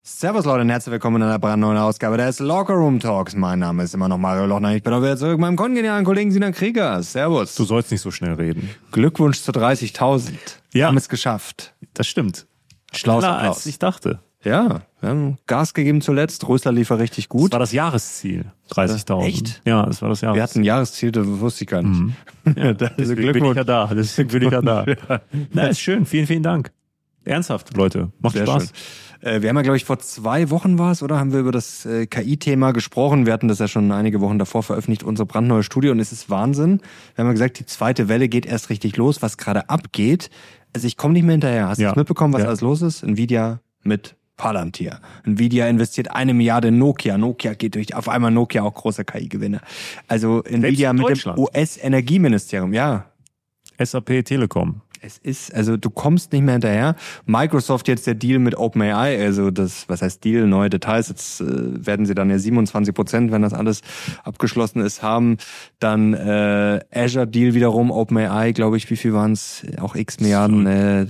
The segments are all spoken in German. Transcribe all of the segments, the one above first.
Servus Leute und herzlich willkommen in einer brandneuen Ausgabe des Locker Room Talks. Mein Name ist immer noch Mario Lochner. Ich bin auch wieder zurück mit meinem kongenialen Kollegen Sinan Krieger. Servus. Du sollst nicht so schnell reden. Glückwunsch zu 30.000. Ja. Haben es geschafft. Das stimmt. Schlauer Schneller, Applaus. als ich dachte. Ja, wir haben Gas gegeben zuletzt. Rösler lief richtig Das gut. war das Jahresziel. 30.000. Echt? Ja, das war das Jahresziel. Wir hatten ein Jahresziel, das wusste ich gar nicht. Ja, Also deswegen bin ich Glückwunsch. ja da. Deswegen bin ich ja da. Ja. Na, ist schön. Vielen, vielen Dank. Ernsthaft, Leute. Macht Sehr Spaß. schön. Wir haben ja, glaube ich, vor 2 Wochen war es, oder? Haben wir über das KI-Thema gesprochen. Wir hatten das ja schon einige Wochen davor veröffentlicht, unsere brandneue Studie. Und es ist Wahnsinn. Wir haben ja gesagt, die zweite Welle geht erst richtig los, was gerade abgeht. Also ich komme nicht mehr hinterher. Hast du Ja. das mitbekommen, was Ja. alles los ist? Nvidia mit Palantir. Nvidia investiert 1 Milliarde in Nokia. Nokia geht durch, auf einmal Nokia auch große KI-Gewinne. Also Nvidia in mit dem Deutschland. US-Energieministerium, ja. SAP Telekom. Es ist, also du kommst nicht mehr hinterher. Microsoft jetzt der Deal mit OpenAI, also das, was heißt Deal, neue Details, jetzt werden sie dann ja 27%, wenn das alles abgeschlossen ist, haben. Dann Azure Deal wiederum, OpenAI, glaube ich, wie viel waren es? Auch x Milliarden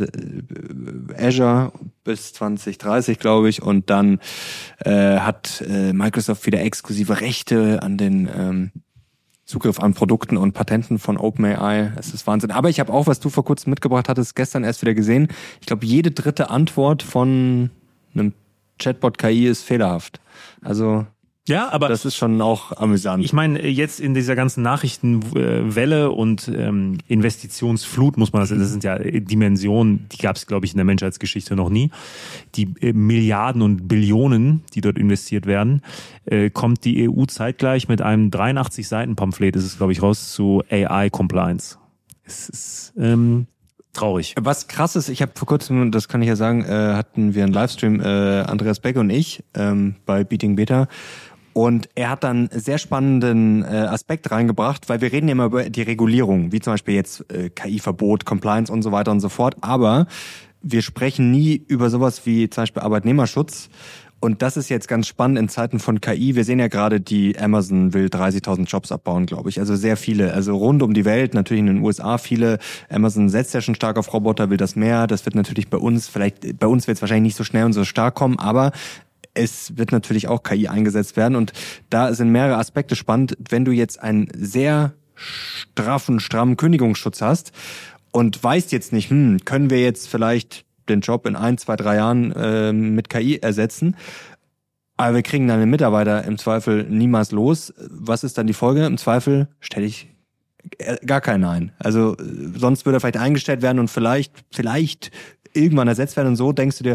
Azure bis 2030, glaube ich. Und dann hat Microsoft wieder exklusive Rechte an den Zugriff an Produkten und Patenten von OpenAI. Es ist Wahnsinn. Aber ich habe auch, was du vor kurzem mitgebracht hattest, gestern erst wieder gesehen. Ich glaube, jede dritte Antwort von einem Chatbot-KI ist fehlerhaft. Also Ja, aber das ist schon auch amüsant. ich meine, jetzt in dieser ganzen Nachrichtenwelle und Investitionsflut, muss man das sind ja Dimensionen, die gab es, glaube ich, in der Menschheitsgeschichte noch nie. Die Milliarden und Billionen, die dort investiert werden, kommt die EU zeitgleich mit einem 83-Seiten-Pamphlet, ist es, glaube ich, raus, zu AI-Compliance. Es ist traurig. Was krass ist, ich habe vor kurzem, das kann ich ja sagen, hatten wir einen Livestream, Andreas Beck und ich, bei Beating Beta. Und er hat dann einen sehr spannenden Aspekt reingebracht, weil wir reden ja immer über die Regulierung, wie zum Beispiel jetzt KI-Verbot, Compliance und so weiter und so fort. Aber wir sprechen nie über sowas wie zum Beispiel Arbeitnehmerschutz. Und das ist jetzt ganz spannend in Zeiten von KI. Wir sehen ja gerade, die Amazon will 30.000 Jobs abbauen, glaube ich. Also sehr viele, also rund um die Welt, natürlich in den USA viele. Amazon setzt ja schon stark auf Roboter, will das mehr. Das wird natürlich bei uns wird es wahrscheinlich nicht so schnell und so stark kommen, aber es wird natürlich auch KI eingesetzt werden. Und da sind mehrere Aspekte spannend. Wenn du jetzt einen sehr strammen Kündigungsschutz hast und weißt jetzt nicht, können wir jetzt vielleicht den Job in 1, 2, 3 Jahren mit KI ersetzen, aber wir kriegen dann den Mitarbeiter im Zweifel niemals los. Was ist dann die Folge? Im Zweifel stelle ich gar keinen ein. Also sonst würde er vielleicht eingestellt werden und vielleicht irgendwann ersetzt werden und so denkst du dir,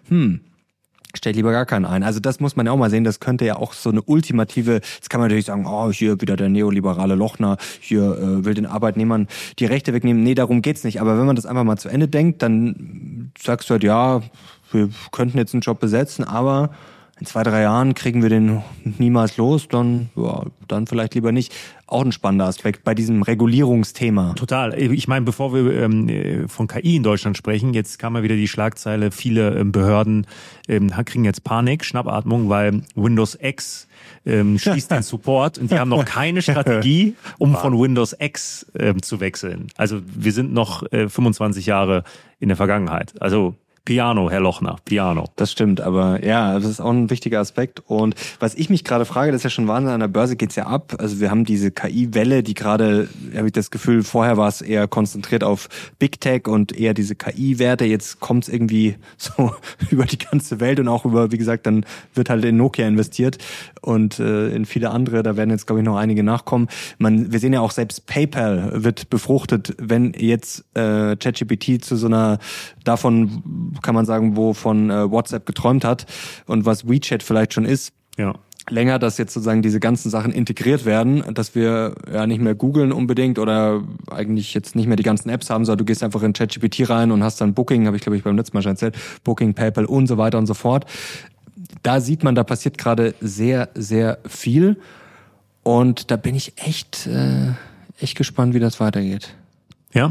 stell lieber gar keinen ein. Also das muss man ja auch mal sehen, das könnte ja auch so eine ultimative, jetzt kann man natürlich sagen, oh, hier wieder der neoliberale Lochner, hier will den Arbeitnehmern die Rechte wegnehmen. Nee, darum geht's nicht. Aber wenn man das einfach mal zu Ende denkt, dann sagst du halt, ja, wir könnten jetzt einen Job besetzen, aber in 2, 3 Jahren kriegen wir den niemals los, dann vielleicht lieber nicht. Auch ein spannender Aspekt bei diesem Regulierungsthema. Total. Ich meine, bevor wir von KI in Deutschland sprechen, jetzt kam mal wieder die Schlagzeile, viele Behörden kriegen jetzt Panik, Schnappatmung, weil Windows X schließt den Support und die haben noch keine Strategie, um von Windows X zu wechseln. Also wir sind noch 25 Jahre in der Vergangenheit. Also Piano, Herr Lochner, Piano. Das stimmt, aber ja, das ist auch ein wichtiger Aspekt. Und was ich mich gerade frage, das ist ja schon Wahnsinn, an der Börse geht's ja ab. Also wir haben diese KI-Welle, die gerade, habe ich das Gefühl, vorher war es eher konzentriert auf Big Tech und eher diese KI-Werte. Jetzt kommt's irgendwie so über die ganze Welt und auch über, wie gesagt, dann wird halt in Nokia investiert und in viele andere, da werden jetzt, glaube ich, noch einige nachkommen. Wir sehen ja auch, selbst PayPal wird befruchtet, wenn jetzt ChatGPT zu so einer, davon kann man sagen, wovon WhatsApp geträumt hat und was WeChat vielleicht schon ist. Ja. Länger, dass jetzt sozusagen diese ganzen Sachen integriert werden, dass wir ja nicht mehr googeln unbedingt oder eigentlich jetzt nicht mehr die ganzen Apps haben, sondern du gehst einfach in ChatGPT rein und hast dann Booking, habe ich glaube ich beim letzten Mal schon erzählt, Booking, PayPal und so weiter und so fort. Da sieht man, da passiert gerade sehr, sehr viel und da bin ich echt gespannt, wie das weitergeht. Ja,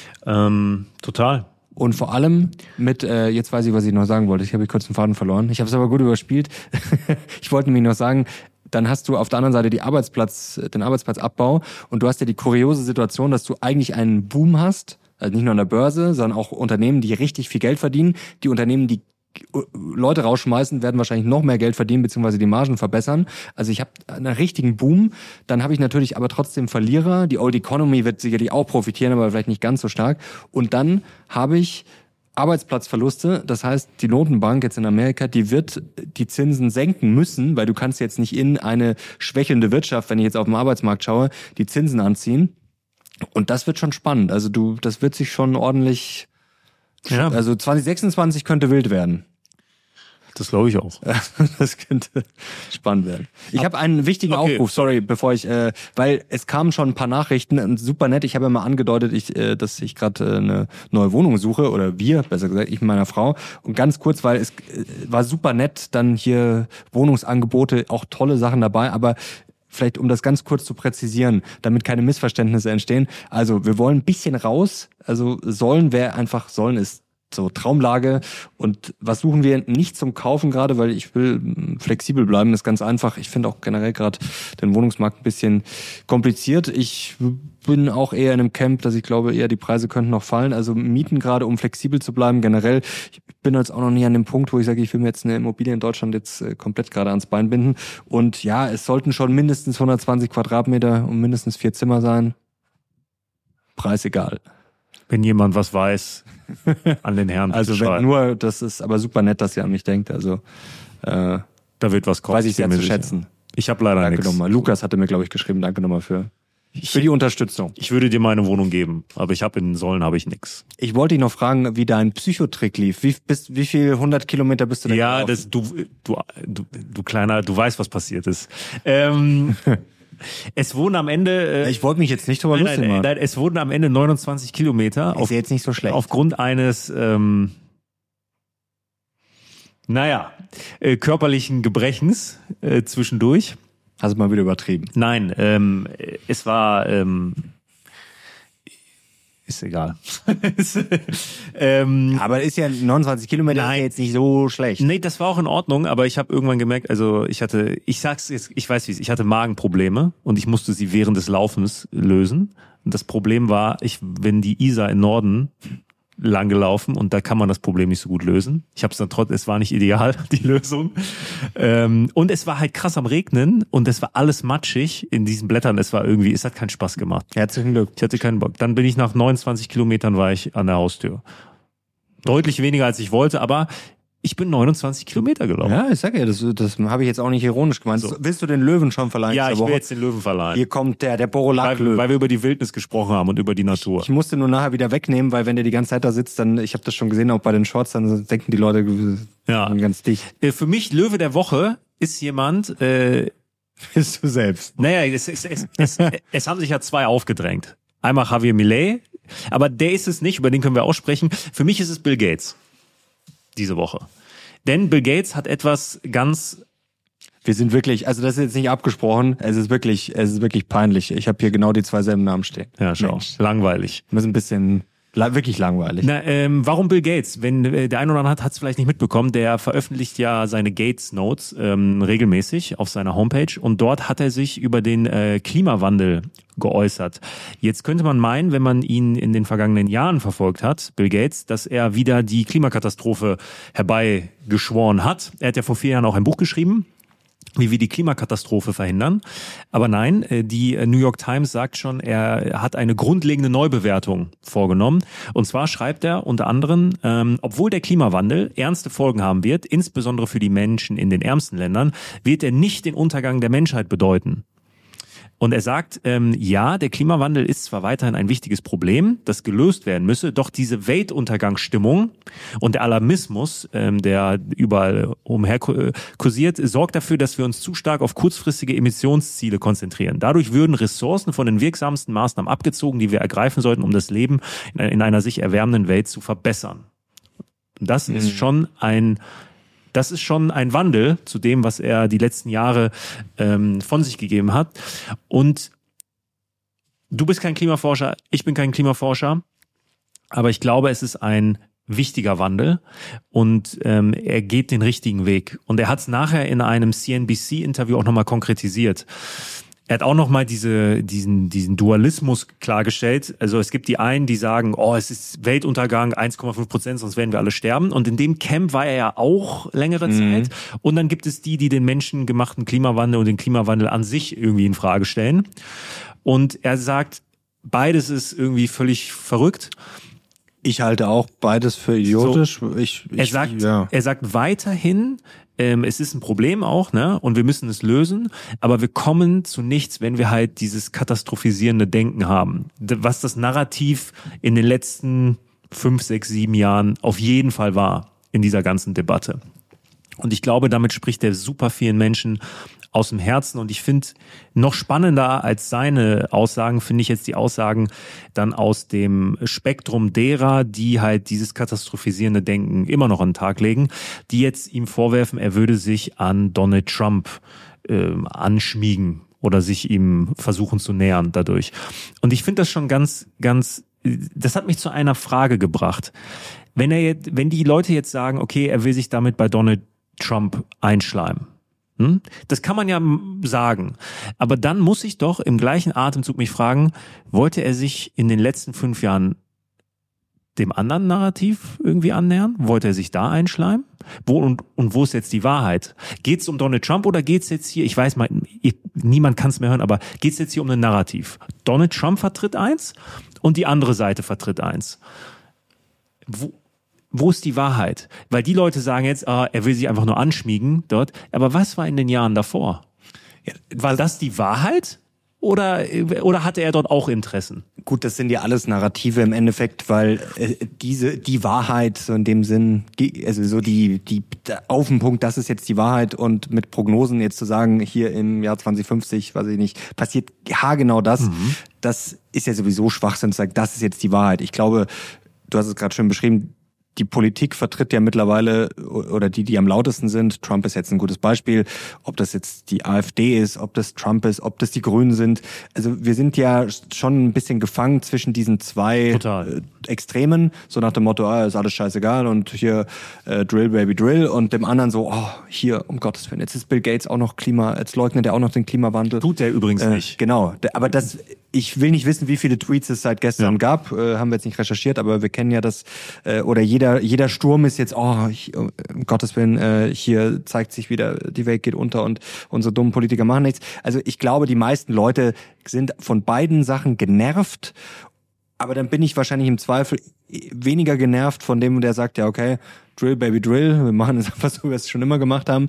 total. Und vor allem mit, jetzt weiß ich, was ich noch sagen wollte. Ich habe kurz den Faden verloren. Ich habe es aber gut überspielt. Ich wollte nämlich noch sagen, dann hast du auf der anderen Seite den Arbeitsplatzabbau und du hast ja die kuriose Situation, dass du eigentlich einen Boom hast, also nicht nur an der Börse, sondern auch Unternehmen, die richtig viel Geld verdienen, die Unternehmen, die Leute rausschmeißen, werden wahrscheinlich noch mehr Geld verdienen, beziehungsweise die Margen verbessern. Also ich habe einen richtigen Boom. Dann habe ich natürlich aber trotzdem Verlierer. Die Old Economy wird sicherlich auch profitieren, aber vielleicht nicht ganz so stark. Und dann habe ich Arbeitsplatzverluste. Das heißt, die Notenbank jetzt in Amerika, die wird die Zinsen senken müssen, weil du kannst jetzt nicht in eine schwächelnde Wirtschaft, wenn ich jetzt auf den Arbeitsmarkt schaue, die Zinsen anziehen. Und das wird schon spannend. Also das wird sich schon ordentlich... Ja. Also 2026 könnte wild werden. Das glaube ich auch. Das könnte spannend werden. Ich habe einen wichtigen Aufruf, sorry, bevor ich, weil es kamen schon ein paar Nachrichten, super nett. Ich habe ja mal angedeutet, dass ich gerade eine neue Wohnung suche, oder wir, besser gesagt, ich mit meiner Frau. Und ganz kurz, weil es war super nett, dann hier Wohnungsangebote, auch tolle Sachen dabei, aber vielleicht um das ganz kurz zu präzisieren, damit keine Missverständnisse entstehen. Also wir wollen ein bisschen raus. Also sollen ist so Traumlage. Und was suchen wir? Nicht zum Kaufen gerade, weil ich will flexibel bleiben. Das ist ganz einfach. Ich finde auch generell gerade den Wohnungsmarkt ein bisschen kompliziert. Ich bin auch eher in einem Camp, dass ich glaube, eher die Preise könnten noch fallen. Also mieten gerade, um flexibel zu bleiben. Generell, ich bin jetzt auch noch nicht an dem Punkt, wo ich sage, ich will mir jetzt eine Immobilie in Deutschland jetzt komplett gerade ans Bein binden. Und ja, es sollten schon mindestens 120 Quadratmeter und mindestens 4 Zimmer sein. Preis egal. Wenn jemand was weiß, an den Herrn. Also wenn nur, das ist aber super nett, dass ihr an mich denkt. Also da wird was kommen. Weiß ich sehr zu schätzen. Ich habe leider nichts. Danke nochmal. Lukas hatte mir, glaube ich, geschrieben. Danke nochmal für die Unterstützung. Ich würde dir meine Wohnung geben, aber in Sollen habe ich nichts. Ich wollte dich noch fragen, wie dein Psychotrick lief. Wie viel 100 Kilometer bist du denn gelaufen? Du Kleiner, du weißt, was passiert ist. Es wurden am Ende... ich wollte mich jetzt nicht drüber lustig machen. Nein, es wurden am Ende 29 Kilometer. Ist ja jetzt nicht so schlecht. Aufgrund eines, körperlichen Gebrechens zwischendurch. Hast du mal wieder übertrieben? Nein, es war... ist egal. Aber ist ja 29 Kilometer ist ja jetzt nicht so schlecht. Nee, das war auch in Ordnung, aber ich habe irgendwann gemerkt, also ich hatte Magenprobleme und ich musste sie während des Laufens lösen. Und das Problem war, ich bin die Isar in Norden lang gelaufen und da kann man das Problem nicht so gut lösen. Ich habe es dann trotzdem, es war nicht ideal, die Lösung. Und es war halt krass am Regnen und es war alles matschig in diesen Blättern. Es hat keinen Spaß gemacht. Herzlichen Glück. Ich hatte keinen Bock. Dann bin ich nach 29 Kilometern war ich an der Haustür. Deutlich weniger als ich wollte, aber ich bin 29 Kilometer gelaufen. Ja, ich sag ja, das habe ich jetzt auch nicht ironisch gemeint. So. Willst du den Löwen schon verleihen? Ja, ich will jetzt den Löwen verleihen. Hier kommt der Borolak-Löwe. Weil wir über die Wildnis gesprochen haben und über die Natur. Ich musste nur nachher wieder wegnehmen, weil wenn der die ganze Zeit da sitzt, dann, ich habe das schon gesehen, auch bei den Shorts, dann denken die Leute ganz dicht. Für mich Löwe der Woche ist jemand... Bist du selbst. Naja, es haben sich ja 2 aufgedrängt. Einmal Javier Milei, aber der ist es nicht, über den können wir auch sprechen. Für mich ist es Bill Gates. Diese Woche. Denn Bill Gates hat etwas ganz... Wir sind wirklich, also das ist jetzt nicht abgesprochen, es ist wirklich peinlich. Ich habe hier genau die 2 selben Namen stehen. Ja, schau. Mensch. Langweilig. Das ist ein bisschen... Wirklich langweilig. Warum Bill Gates? Wenn der eine oder andere hat es vielleicht nicht mitbekommen, der veröffentlicht ja seine Gates Notes regelmäßig auf seiner Homepage und dort hat er sich über den Klimawandel geäußert. Jetzt könnte man meinen, wenn man ihn in den vergangenen Jahren verfolgt hat, Bill Gates, dass er wieder die Klimakatastrophe herbeigeschworen hat. Er hat ja vor 4 Jahren auch ein Buch geschrieben, wie wir die Klimakatastrophe verhindern. Aber nein, die New York Times sagt schon, er hat eine grundlegende Neubewertung vorgenommen. Und zwar schreibt er unter anderem, obwohl der Klimawandel ernste Folgen haben wird, insbesondere für die Menschen in den ärmsten Ländern, wird er nicht den Untergang der Menschheit bedeuten. Und er sagt, ja, der Klimawandel ist zwar weiterhin ein wichtiges Problem, das gelöst werden müsse, doch diese Weltuntergangsstimmung und der Alarmismus, der überall umher kursiert, sorgt dafür, dass wir uns zu stark auf kurzfristige Emissionsziele konzentrieren. Dadurch würden Ressourcen von den wirksamsten Maßnahmen abgezogen, die wir ergreifen sollten, um das Leben in einer sich erwärmenden Welt zu verbessern. Und das ist schon ein Wandel zu dem, was er die letzten Jahre von sich gegeben hat. Und du bist kein Klimaforscher, ich bin kein Klimaforscher, aber ich glaube, es ist ein wichtiger Wandel und er geht den richtigen Weg. Und er hat es nachher in einem CNBC-Interview auch nochmal konkretisiert. Er hat auch nochmal diesen Dualismus klargestellt. Also es gibt die einen, die sagen, oh, es ist Weltuntergang, 1,5%, sonst werden wir alle sterben. Und in dem Camp war er ja auch längere Zeit. Und dann gibt es die den menschengemachten Klimawandel und den Klimawandel an sich irgendwie in Frage stellen. Und er sagt, beides ist irgendwie völlig verrückt. Ich halte auch beides für idiotisch. So, er sagt weiterhin, es ist ein Problem auch, ne? Und wir müssen es lösen, aber wir kommen zu nichts, wenn wir halt dieses katastrophisierende Denken haben. Was das Narrativ in den letzten 5, 6, 7 Jahren auf jeden Fall war in dieser ganzen Debatte. Und ich glaube, damit spricht er super vielen Menschen aus dem Herzen. Und ich finde, noch spannender als seine Aussagen, finde ich jetzt die Aussagen dann aus dem Spektrum derer, die halt dieses katastrophisierende Denken immer noch an den Tag legen, die jetzt ihm vorwerfen, er würde sich an Donald Trump anschmiegen oder sich ihm versuchen zu nähern dadurch. Und ich finde das schon ganz, das hat mich zu einer Frage gebracht. Wenn die Leute jetzt sagen, okay, er will sich damit bei Donald Trump einschleimen, das kann man ja sagen. Aber dann muss ich doch im gleichen Atemzug mich fragen, wollte er sich in den letzten 5 Jahren dem anderen Narrativ irgendwie annähern? Wollte er sich da einschleimen? Wo ist jetzt die Wahrheit? Geht es um Donald Trump oder geht es jetzt hier, ich weiß mal, niemand kann es mehr hören, aber geht es jetzt hier um ein Narrativ? Donald Trump vertritt eins und die andere Seite vertritt eins. Wo ist die Wahrheit? Weil die Leute sagen jetzt, er will sich einfach nur anschmiegen dort. Aber was war in den Jahren davor? Ja, war das die Wahrheit? Oder hatte er dort auch Interessen? Gut, das sind ja alles Narrative im Endeffekt, weil die Wahrheit so in dem Sinn, also so die auf den Punkt, das ist jetzt die Wahrheit und mit Prognosen jetzt zu sagen, hier im Jahr 2050, weiß ich nicht, passiert haargenau das. Das ist ja sowieso Schwachsinn zu sagen, das ist jetzt die Wahrheit. Ich glaube, du hast es gerade schön beschrieben, die Politik vertritt ja mittlerweile, oder die am lautesten sind, Trump ist jetzt ein gutes Beispiel, ob das jetzt die AfD ist, ob das Trump ist, ob das die Grünen sind. Also wir sind ja schon ein bisschen gefangen zwischen diesen zwei Extremen, so nach dem Motto, ist alles scheißegal und hier Drill, Baby, Drill, und dem anderen so, hier, um Gottes Willen, jetzt ist Bill Gates auch noch jetzt leugnet er auch noch den Klimawandel. Tut er übrigens nicht. Genau, aber ich will nicht wissen, wie viele Tweets es seit gestern gab, haben wir jetzt nicht recherchiert, aber wir kennen ja das, oder jeder Sturm ist jetzt, um Gottes Willen, hier zeigt sich wieder, die Welt geht unter und unsere dummen Politiker machen nichts. Also ich glaube, die meisten Leute sind von beiden Sachen genervt, aber dann bin ich wahrscheinlich im Zweifel weniger genervt von dem, der sagt, ja okay, Drill, Baby, Drill, wir machen es einfach so, wie wir es schon immer gemacht haben.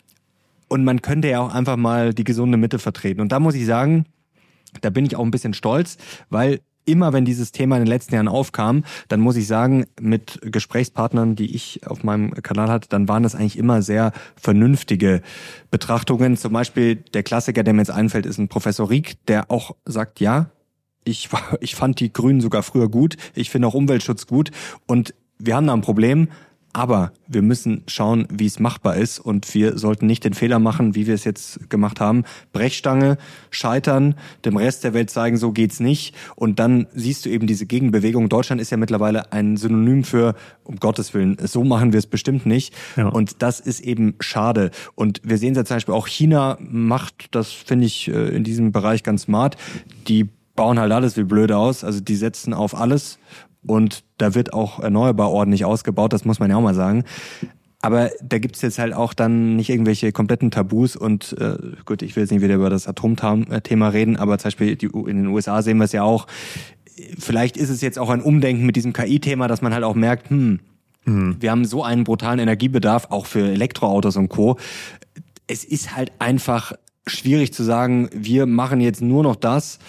Und man könnte ja auch einfach mal die gesunde Mitte vertreten. Und da muss ich sagen, da bin ich auch ein bisschen stolz, weil immer wenn dieses Thema in den letzten Jahren aufkam, dann muss ich sagen, mit Gesprächspartnern, die ich auf meinem Kanal hatte, dann waren das eigentlich immer sehr vernünftige Betrachtungen. Zum Beispiel der Klassiker, der mir jetzt einfällt, ist ein Professor Rieck, der auch sagt, ja, ich fand die Grünen sogar früher gut, ich finde auch Umweltschutz gut und wir haben da ein Problem, aber wir müssen schauen, wie es machbar ist und wir sollten nicht den Fehler machen, wie wir es jetzt gemacht haben. Brechstange, scheitern, dem Rest der Welt zeigen, so geht's nicht. Und dann siehst du eben diese Gegenbewegung. Deutschland ist ja mittlerweile ein Synonym für, um Gottes Willen, so machen wir es bestimmt nicht. Ja. Und das ist eben schade. Und wir sehen ja zum Beispiel auch, China macht das, finde ich, in diesem Bereich ganz smart. Die bauen halt alles wie blöde aus. Also die setzen auf alles. Und da wird auch erneuerbar ordentlich ausgebaut, das muss man ja auch mal sagen. Aber da gibt's jetzt halt auch dann nicht irgendwelche kompletten Tabus und gut, ich will jetzt nicht wieder über das Atomthema reden, aber zum Beispiel in den USA sehen wir es ja auch. Vielleicht ist es jetzt auch ein Umdenken mit diesem KI-Thema, dass man halt auch merkt, wir haben so einen brutalen Energiebedarf, auch für Elektroautos und Co. Es ist halt einfach schwierig zu sagen, wir machen jetzt nur noch das.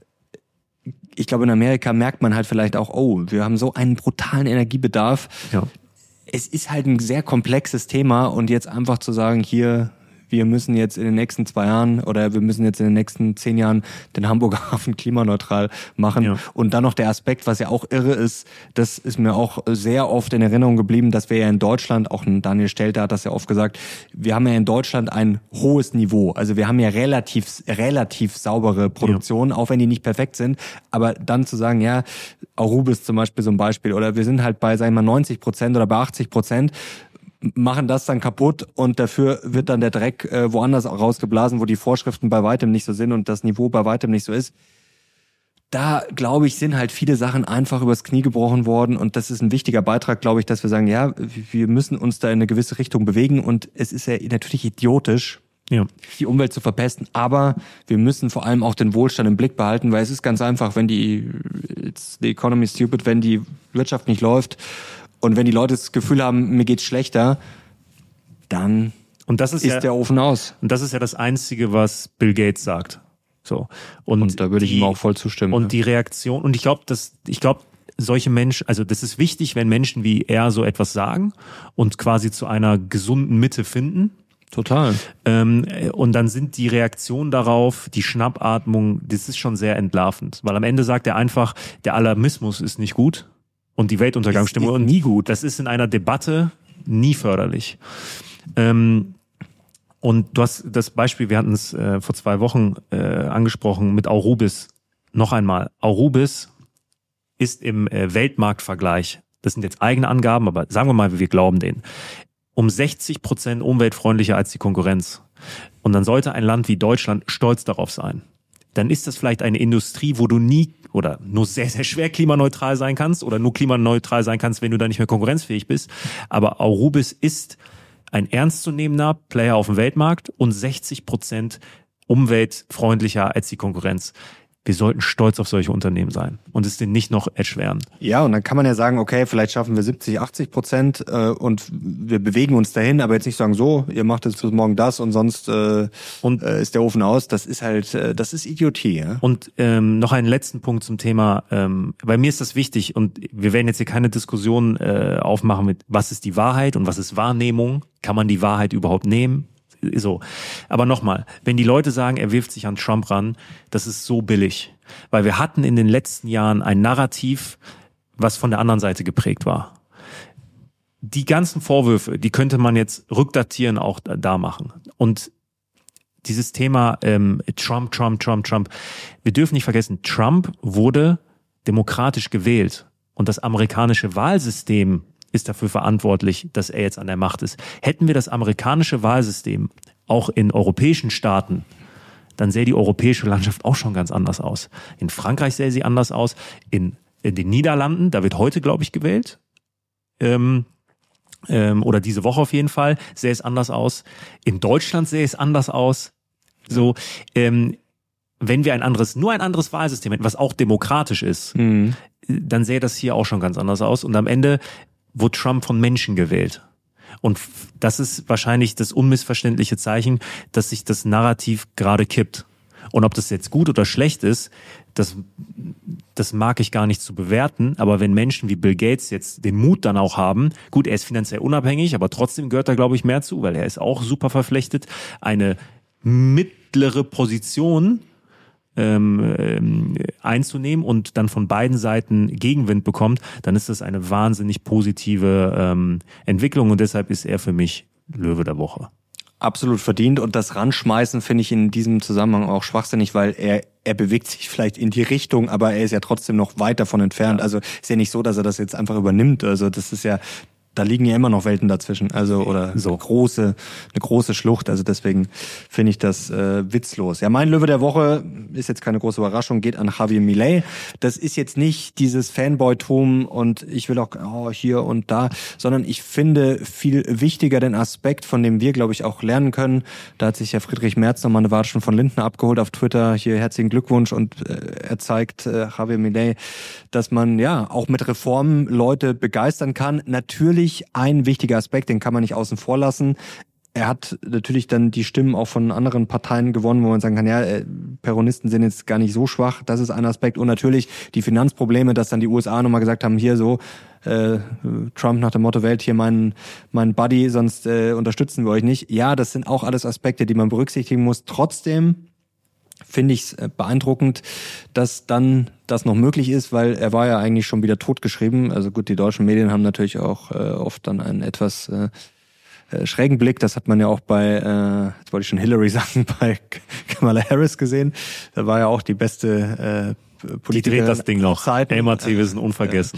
Ich glaube, in Amerika merkt man halt vielleicht auch, wir haben so einen brutalen Energiebedarf. Ja. Es ist halt ein sehr komplexes Thema und jetzt einfach zu sagen, hier, wir müssen jetzt in den nächsten 2 Jahren oder wir müssen jetzt in den nächsten 10 Jahren den Hamburger Hafen klimaneutral machen. Ja. Und dann noch der Aspekt, was ja auch irre ist, das ist mir auch sehr oft in Erinnerung geblieben, dass wir ja in Deutschland, auch Daniel Stelter hat das ja oft gesagt, wir haben ja in Deutschland ein hohes Niveau. Also wir haben ja relativ saubere Produktionen, auch wenn die nicht perfekt sind. Aber dann zu sagen, ja, Arubis zum Beispiel so ein Beispiel, oder wir sind halt bei, sagen wir mal, 90% oder bei 80%, machen das dann kaputt und dafür wird dann der Dreck woanders rausgeblasen, wo die Vorschriften bei weitem nicht so sind und das Niveau bei weitem nicht so ist. Da, glaube ich, sind halt viele Sachen einfach übers Knie gebrochen worden und das ist ein wichtiger Beitrag, glaube ich, dass wir sagen, ja, wir müssen uns da in eine gewisse Richtung bewegen und es ist ja natürlich idiotisch, die Umwelt zu verpesten, aber wir müssen vor allem auch den Wohlstand im Blick behalten, weil es ist ganz einfach, wenn the economy is stupid, wenn die Wirtschaft nicht läuft und wenn die Leute das Gefühl haben, mir geht's schlechter, dann ist der Ofen aus. Und das ist ja das Einzige, was Bill Gates sagt. So. Und da würde ich ihm auch voll zustimmen. Und die Reaktion, und ich glaube, solche Menschen, also das ist wichtig, wenn Menschen wie er so etwas sagen und quasi zu einer gesunden Mitte finden. Total. Und dann sind die Reaktionen darauf, die Schnappatmung, das ist schon sehr entlarvend. Weil am Ende sagt er einfach, der Alarmismus ist nicht gut und die Weltuntergangsstimmung ist nie gut. Das ist in einer Debatte nie förderlich. Und du hast das Beispiel, wir hatten es vor 2 Wochen angesprochen mit Aurubis. Noch einmal, Aurubis ist im Weltmarktvergleich, das sind jetzt eigene Angaben, aber sagen wir mal, wir glauben denen, um 60% umweltfreundlicher als die Konkurrenz. Und dann sollte ein Land wie Deutschland stolz darauf sein. Dann ist das vielleicht eine Industrie, wo du nie oder nur sehr, sehr schwer klimaneutral sein kannst oder nur klimaneutral sein kannst, wenn du da nicht mehr konkurrenzfähig bist. Aber Aurubis ist ein ernstzunehmender Player auf dem Weltmarkt und 60% umweltfreundlicher als die Konkurrenz. Wir sollten stolz auf solche Unternehmen sein und es denen nicht noch erschweren. Ja, und dann kann man ja sagen, okay, vielleicht schaffen wir 70-80% und wir bewegen uns dahin, aber jetzt nicht sagen, so, ihr macht jetzt bis morgen das und sonst ist der Ofen aus. Das ist halt, das ist Idiotie. Ja? Und noch einen letzten Punkt zum Thema, bei mir ist das wichtig und wir werden jetzt hier keine Diskussion aufmachen mit, was ist die Wahrheit und was ist Wahrnehmung? Kann man die Wahrheit überhaupt nehmen? So. Aber nochmal, wenn die Leute sagen, er wirft sich an Trump ran, das ist so billig. Weil wir hatten in den letzten Jahren ein Narrativ, was von der anderen Seite geprägt war. Die ganzen Vorwürfe, die könnte man jetzt rückdatieren, auch da machen. Und dieses Thema Trump. Wir dürfen nicht vergessen, Trump wurde demokratisch gewählt. Und das amerikanische Wahlsystem ist dafür verantwortlich, dass er jetzt an der Macht ist. Hätten wir das amerikanische Wahlsystem auch in europäischen Staaten, dann sähe die europäische Landschaft auch schon ganz anders aus. In Frankreich sähe sie anders aus. In den Niederlanden, da wird heute, glaube ich, gewählt. Oder diese Woche auf jeden Fall, sähe es anders aus. In Deutschland sähe es anders aus. So, wenn wir nur ein anderes Wahlsystem hätten, was auch demokratisch ist, dann sähe das hier auch schon ganz anders aus. Und am Ende wurde Trump von Menschen gewählt. Und das ist wahrscheinlich das unmissverständliche Zeichen, dass sich das Narrativ gerade kippt. Und ob das jetzt gut oder schlecht ist, das mag ich gar nicht zu bewerten. Aber wenn Menschen wie Bill Gates jetzt den Mut dann auch haben, gut, er ist finanziell unabhängig, aber trotzdem gehört da, glaube ich, mehr zu, weil er ist auch super verflechtet, eine mittlere Position einzunehmen und dann von beiden Seiten Gegenwind bekommt, dann ist das eine wahnsinnig positive Entwicklung und deshalb ist er für mich Löwe der Woche. Absolut verdient und das Ranschmeißen finde ich in diesem Zusammenhang auch schwachsinnig, weil er bewegt sich vielleicht in die Richtung, aber er ist ja trotzdem noch weit davon entfernt. Ja. Also ist ja nicht so, dass er das jetzt einfach übernimmt. Also das ist ja, da liegen ja immer noch Welten dazwischen, also oder so eine große Schlucht, also deswegen finde ich das witzlos. Ja, mein Löwe der Woche ist jetzt keine große Überraschung, geht an Javier Milei. Das ist jetzt nicht dieses Fanboy-Tum und ich will auch hier und da, sondern ich finde viel wichtiger den Aspekt, von dem wir, glaube ich, auch lernen können. Da hat sich ja Friedrich Merz nochmal eine Watschen von Lindner abgeholt auf Twitter. Hier herzlichen Glückwunsch und er zeigt Javier Milei, dass man ja auch mit Reformen Leute begeistern kann. Natürlich ein wichtiger Aspekt, den kann man nicht außen vor lassen. Er hat natürlich dann die Stimmen auch von anderen Parteien gewonnen, wo man sagen kann, ja, Peronisten sind jetzt gar nicht so schwach. Das ist ein Aspekt. Und natürlich die Finanzprobleme, dass dann die USA nochmal gesagt haben, hier so, Trump nach dem Motto, wählt hier meinen Buddy, sonst unterstützen wir euch nicht. Ja, das sind auch alles Aspekte, die man berücksichtigen muss. Trotzdem finde ich es beeindruckend, dass dann das noch möglich ist, weil er war ja eigentlich schon wieder totgeschrieben. Also gut, die deutschen Medien haben natürlich auch oft dann einen etwas schrägen Blick. Das hat man ja auch bei, jetzt wollte ich schon Hillary sagen, bei Kamala Harris gesehen. Da war ja auch die beste Die dreht das Ding noch. Elmar Thewissen unvergessen.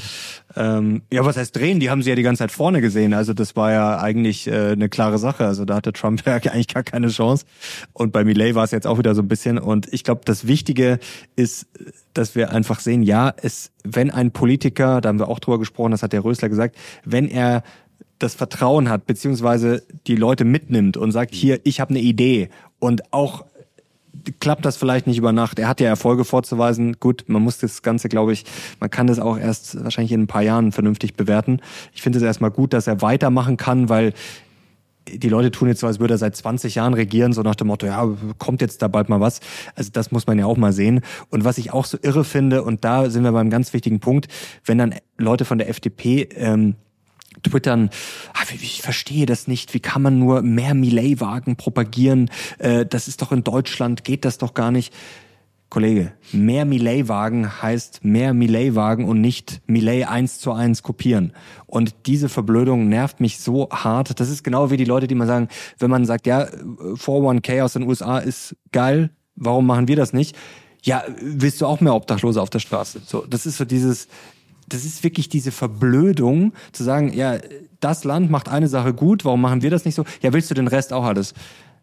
Ja, was heißt drehen? Die haben sie ja die ganze Zeit vorne gesehen. Also das war ja eigentlich eine klare Sache. Also da hatte Trump ja eigentlich gar keine Chance. Und bei Milei war es jetzt auch wieder so ein bisschen. Und ich glaube, das Wichtige ist, dass wir einfach sehen, ja, wenn ein Politiker, da haben wir auch drüber gesprochen, das hat der Rösler gesagt, wenn er das Vertrauen hat, beziehungsweise die Leute mitnimmt und sagt, hier, ich habe eine Idee und auch klappt das vielleicht nicht über Nacht. Er hat ja Erfolge vorzuweisen. Gut, man muss das Ganze, glaube ich, man kann das auch erst wahrscheinlich in ein paar Jahren vernünftig bewerten. Ich finde es erstmal gut, dass er weitermachen kann, weil die Leute tun jetzt so, als würde er seit 20 Jahren regieren, so nach dem Motto, ja, kommt jetzt da bald mal was. Also das muss man ja auch mal sehen. Und was ich auch so irre finde, und da sind wir beim ganz wichtigen Punkt, wenn dann Leute von der FDP twittern, ich verstehe das nicht, wie kann man nur mehr Milei-Wagen propagieren, das ist doch in Deutschland, geht das doch gar nicht. Kollege, mehr Milei-Wagen heißt mehr Milei-Wagen und nicht Milei 1:1 kopieren. Und diese Verblödung nervt mich so hart. Das ist genau wie die Leute, die mal sagen, wenn man sagt, ja, 401k aus den USA ist geil, warum machen wir das nicht? Ja, willst du auch mehr Obdachlose auf der Straße? So, das ist so das ist wirklich diese Verblödung, zu sagen, ja, das Land macht eine Sache gut, warum machen wir das nicht so? Ja, willst du den Rest auch alles?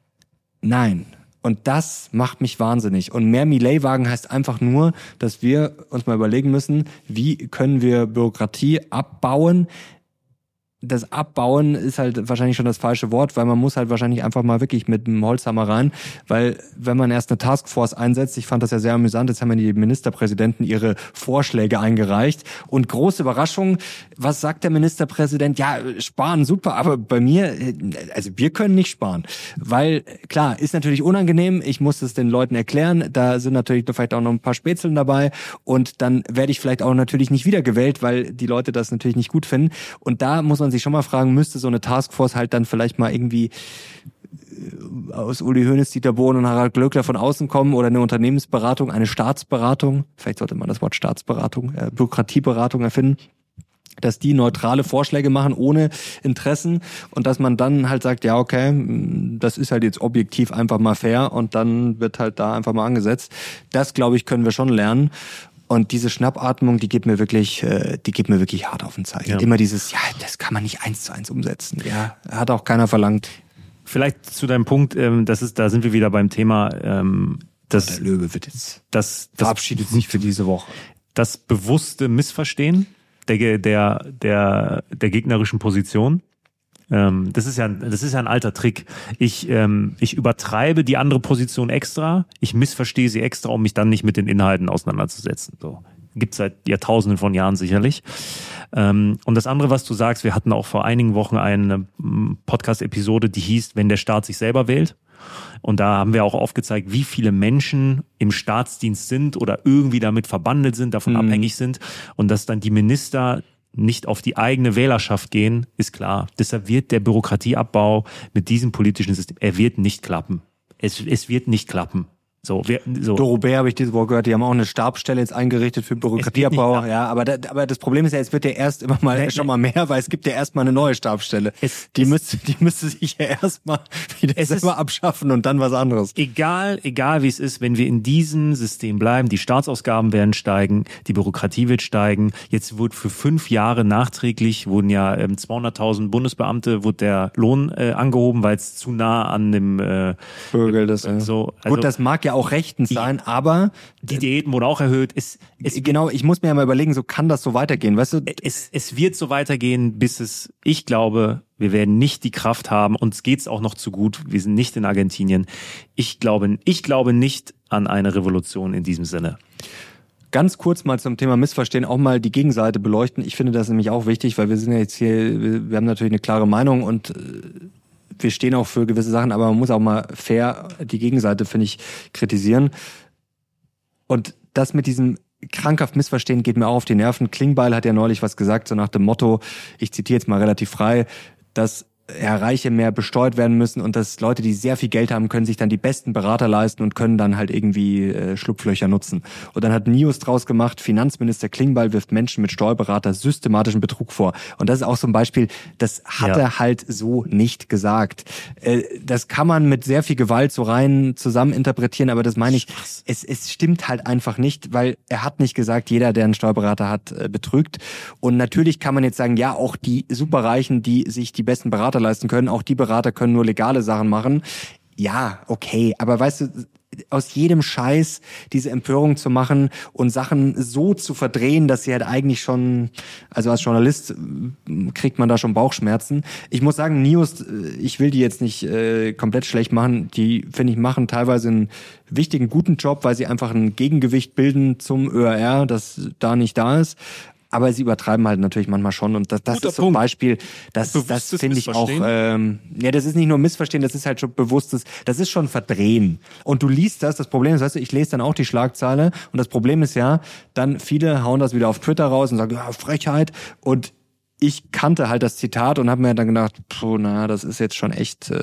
Nein. Und das macht mich wahnsinnig. Und mehr Milei-Wagen heißt einfach nur, dass wir uns mal überlegen müssen, wie können wir Bürokratie abbauen? Das Abbauen ist halt wahrscheinlich schon das falsche Wort, weil man muss halt wahrscheinlich einfach mal wirklich mit dem Holzhammer rein, weil wenn man erst eine Taskforce einsetzt, ich fand das ja sehr amüsant, jetzt haben ja die Ministerpräsidenten ihre Vorschläge eingereicht und große Überraschung, was sagt der Ministerpräsident? Ja, sparen, super, aber bei mir, also wir können nicht sparen, weil klar, ist natürlich unangenehm, ich muss es den Leuten erklären, da sind natürlich vielleicht auch noch ein paar Spätzeln dabei und dann werde ich vielleicht auch natürlich nicht wiedergewählt, weil die Leute das natürlich nicht gut finden und da muss man sich schon mal fragen, müsste so eine Taskforce halt dann vielleicht mal irgendwie aus Uli Hoeneß, Dieter Bohlen und Harald Glöckler von außen kommen oder eine Unternehmensberatung, eine Staatsberatung, vielleicht sollte man das Wort Staatsberatung, Bürokratieberatung erfinden, dass die neutrale Vorschläge machen, ohne Interessen und dass man dann halt sagt, ja okay, das ist halt jetzt objektiv einfach mal fair und dann wird halt da einfach mal angesetzt. Das, glaube ich, können wir schon lernen. Und diese Schnappatmung, die geht mir wirklich hart auf den Zeiger. Ja. Immer dieses, ja, das kann man nicht 1:1 umsetzen. Ja, hat auch keiner verlangt. Vielleicht zu deinem Punkt, da sind wir wieder beim Thema, der Löwe wird jetzt verabschiedet sich für diese Woche. Das bewusste Missverstehen der gegnerischen Position. Das ist ja ein alter Trick. Ich übertreibe die andere Position extra, ich missverstehe sie extra, um mich dann nicht mit den Inhalten auseinanderzusetzen. So. Gibt's seit Jahrtausenden von Jahren sicherlich. Und das andere, was du sagst, wir hatten auch vor einigen Wochen eine Podcast-Episode, die hieß, wenn der Staat sich selber wählt. Und da haben wir auch aufgezeigt, wie viele Menschen im Staatsdienst sind oder irgendwie damit verbandelt sind, davon abhängig sind. Und dass dann die Minister nicht auf die eigene Wählerschaft gehen, ist klar. Deshalb wird der Bürokratieabbau mit diesem politischen System, er wird nicht klappen. Es wird nicht klappen. So. Dorobert habe ich dieses Wort gehört, die haben auch eine Stabsstelle jetzt eingerichtet für Bürokratieabbau. Ja, aber das Problem ist ja, es wird ja erst immer mal schon mal mehr, weil es gibt ja erstmal eine neue Stabsstelle. Die müsste sich ja erstmal wieder selber abschaffen und dann was anderes. Egal wie es ist, wenn wir in diesem System bleiben, die Staatsausgaben werden steigen, die Bürokratie wird steigen. Jetzt wird für 5 Jahre nachträglich, wurden ja 200.000 Bundesbeamte, wurde der Lohn angehoben, weil es zu nah an dem Bürgergeld ist. So, also, gut, das mag ja auch rechtens sein, aber die Diäten wurden auch erhöht. Genau, ich muss mir ja mal überlegen, so kann das so weitergehen, weißt du? Es wird so weitergehen, ich glaube, wir werden nicht die Kraft haben, uns geht's auch noch zu gut, wir sind nicht in Argentinien. Ich glaube nicht an eine Revolution in diesem Sinne. Ganz kurz mal zum Thema Missverstehen, auch mal die Gegenseite beleuchten. Ich finde das nämlich auch wichtig, weil wir sind ja jetzt hier, wir haben natürlich eine klare Meinung und wir stehen auch für gewisse Sachen, aber man muss auch mal fair die Gegenseite, finde ich, kritisieren. Und das mit diesem krankhaft Missverstehen geht mir auch auf die Nerven. Klingbeil hat ja neulich was gesagt, so nach dem Motto, ich zitiere jetzt mal relativ frei, dass Reiche mehr besteuert werden müssen und dass Leute, die sehr viel Geld haben, können sich dann die besten Berater leisten und können dann halt irgendwie Schlupflöcher nutzen. Und dann hat News draus gemacht, Finanzminister Klingbeil wirft Menschen mit Steuerberater systematischen Betrug vor. Und das ist auch so ein Beispiel, das hat er halt so nicht gesagt. Das kann man mit sehr viel Gewalt so rein zusammen interpretieren, aber das meine ich, es stimmt halt einfach nicht, weil er hat nicht gesagt, jeder, der einen Steuerberater hat, betrügt. Und natürlich kann man jetzt sagen, ja, auch die Superreichen, die sich die besten Berater leisten können, auch die Berater können nur legale Sachen machen. Ja, okay, aber weißt du, aus jedem Scheiß diese Empörung zu machen und Sachen so zu verdrehen, dass sie halt eigentlich schon, also als Journalist kriegt man da schon Bauchschmerzen. Ich muss sagen, News, ich will die jetzt nicht komplett schlecht machen, die, finde ich, machen teilweise einen wichtigen, guten Job, weil sie einfach ein Gegengewicht bilden zum ÖRR, das da nicht da ist. Aber sie übertreiben halt natürlich manchmal schon und das ist so ein Beispiel, das finde ich auch, das ist nicht nur Missverstehen, das ist halt schon bewusstes, das ist schon Verdrehen. Und du liest das Problem ist, weißt du, ich lese dann auch die Schlagzeile und das Problem ist ja, dann viele hauen das wieder auf Twitter raus und sagen, ja, Frechheit, und ich kannte halt das Zitat und habe mir dann gedacht, das ist jetzt schon echt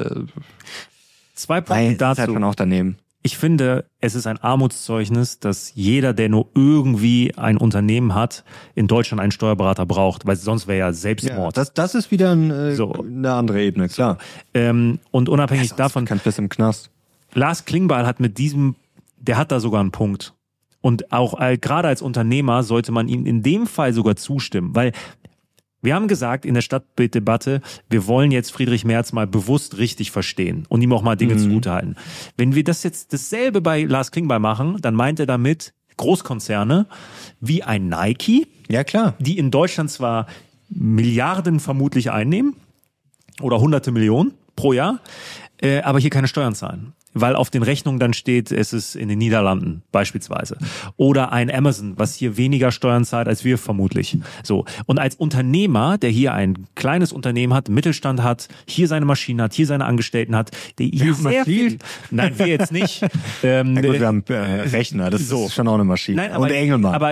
2 Punkte dazu. Das ist halt schon auch daneben. Ich finde, es ist ein Armutszeugnis, dass jeder, der nur irgendwie ein Unternehmen hat, in Deutschland einen Steuerberater braucht, weil sonst wäre ja Selbstmord. Ja, das ist wieder eine andere Ebene, klar. Und unabhängig davon, kein Piss im Knast. Lars Klingbeil hat der hat da sogar einen Punkt. Und auch gerade als Unternehmer sollte man ihm in dem Fall sogar zustimmen, weil wir haben gesagt in der Stadtbilddebatte, wir wollen jetzt Friedrich Merz mal bewusst richtig verstehen und ihm auch mal Dinge zugutehalten. Wenn wir das jetzt dasselbe bei Lars Klingbeil machen, dann meint er damit Großkonzerne wie ein Nike, ja klar, die in Deutschland zwar Milliarden vermutlich einnehmen oder hunderte Millionen pro Jahr, aber hier keine Steuern zahlen. Weil auf den Rechnungen dann steht, es ist in den Niederlanden beispielsweise. Oder ein Amazon, was hier weniger Steuern zahlt als wir vermutlich. So. Und als Unternehmer, der hier ein kleines Unternehmen hat, Mittelstand hat, hier seine Maschinen hat, hier seine Angestellten hat, der hier sehr viel... Nein, wir jetzt nicht. Na gut, wir haben Rechner, das ist schon auch eine Maschine. Nein, aber, und Engelmann. Aber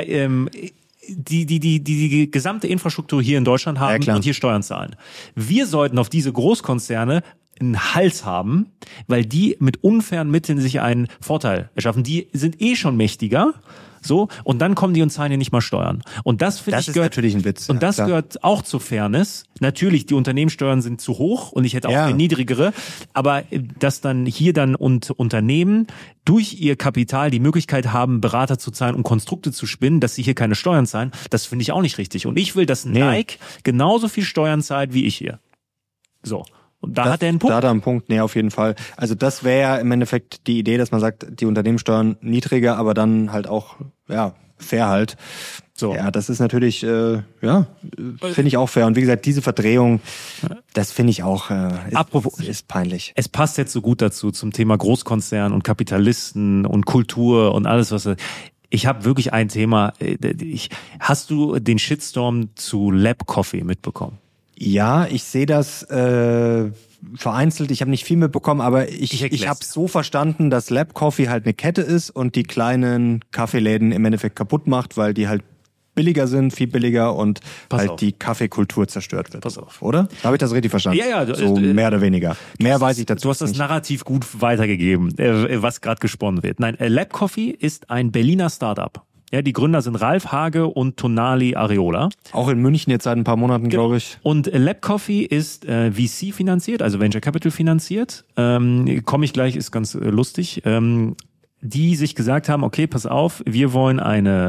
die gesamte Infrastruktur hier in Deutschland haben und hier Steuern zahlen. Wir sollten auf diese Großkonzerne einen Hals haben, weil die mit unfairen Mitteln sich einen Vorteil erschaffen. Die sind schon mächtiger, so, und dann kommen die und zahlen hier nicht mal Steuern. Und das finde ich gehört natürlich ein Witz. Und das gehört auch zur Fairness. Natürlich, die Unternehmenssteuern sind zu hoch und ich hätte auch eine niedrigere, aber dass dann hier und Unternehmen durch ihr Kapital die Möglichkeit haben, Berater zu zahlen, um Konstrukte zu spinnen, dass sie hier keine Steuern zahlen, das finde ich auch nicht richtig. Und ich will, dass Nike genauso viel Steuern zahlt wie ich hier. So. Und da hat er einen Punkt. Da hat er einen Punkt, nee, auf jeden Fall. Also das wäre ja im Endeffekt die Idee, dass man sagt, die Unternehmenssteuern niedriger, aber dann halt auch, fair halt. So. Ja, das ist natürlich, finde ich auch fair. Und wie gesagt, diese Verdrehung, das finde ich auch, ist peinlich. Es passt jetzt so gut dazu, zum Thema Großkonzern und Kapitalisten und Kultur und alles, was... Ich habe wirklich ein Thema. Hast du den Shitstorm zu Lab Coffee mitbekommen? Ja, ich sehe das vereinzelt. Ich habe nicht viel mitbekommen, aber ich habe so verstanden, dass Lab Coffee halt eine Kette ist und die kleinen Kaffeeläden im Endeffekt kaputt macht, weil die halt billiger sind, viel billiger und die Kaffeekultur zerstört wird. Pass auf. Oder? Habe ich das richtig verstanden? Ja. So mehr oder weniger. Mehr weiß ich dazu Du hast das nicht. Narrativ gut weitergegeben, was gerade gesponnen wird. Nein, Lab Coffee ist ein Berliner Startup. Ja, die Gründer sind Ralf Hage und Tonali Areola. Auch in München jetzt seit ein paar Monaten, glaube ich. Und Lab Coffee ist VC finanziert, also Venture Capital finanziert. Komme ich gleich, ist ganz lustig. Die sich gesagt haben, okay, pass auf, wir wollen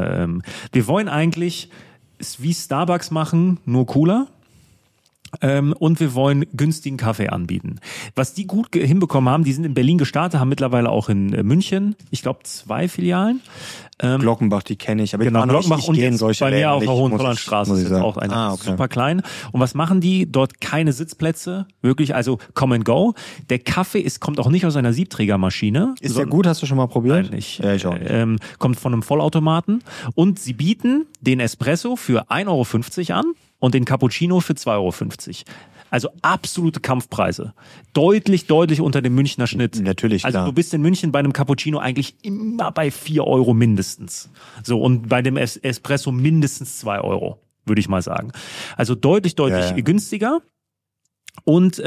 eigentlich wie Starbucks machen, nur cooler. Und wir wollen günstigen Kaffee anbieten. Was die gut hinbekommen haben, die sind in Berlin gestartet, haben mittlerweile auch in München, ich glaube 2 Filialen. Glockenbach, die kenne ich. Aber genau, Glockenbach und jetzt solche bei mir auf der Hohenzollernstraße ist jetzt auch eine super klein. Und was machen die? Dort keine Sitzplätze, wirklich, also come and go. Der Kaffee kommt auch nicht aus einer Siebträgermaschine. Ist der gut? Hast du schon mal probiert? Nein, nicht. Ja, ich auch nicht. Kommt von einem Vollautomaten. Und sie bieten den Espresso für 1,50 € an und den Cappuccino für 2,50 €. Also absolute Kampfpreise. Deutlich unter dem Münchner Schnitt. Natürlich, klar. Also du bist in München bei einem Cappuccino eigentlich immer bei 4 € mindestens. So, und bei dem Espresso mindestens 2 €, würde ich mal sagen. Also deutlich günstiger. Und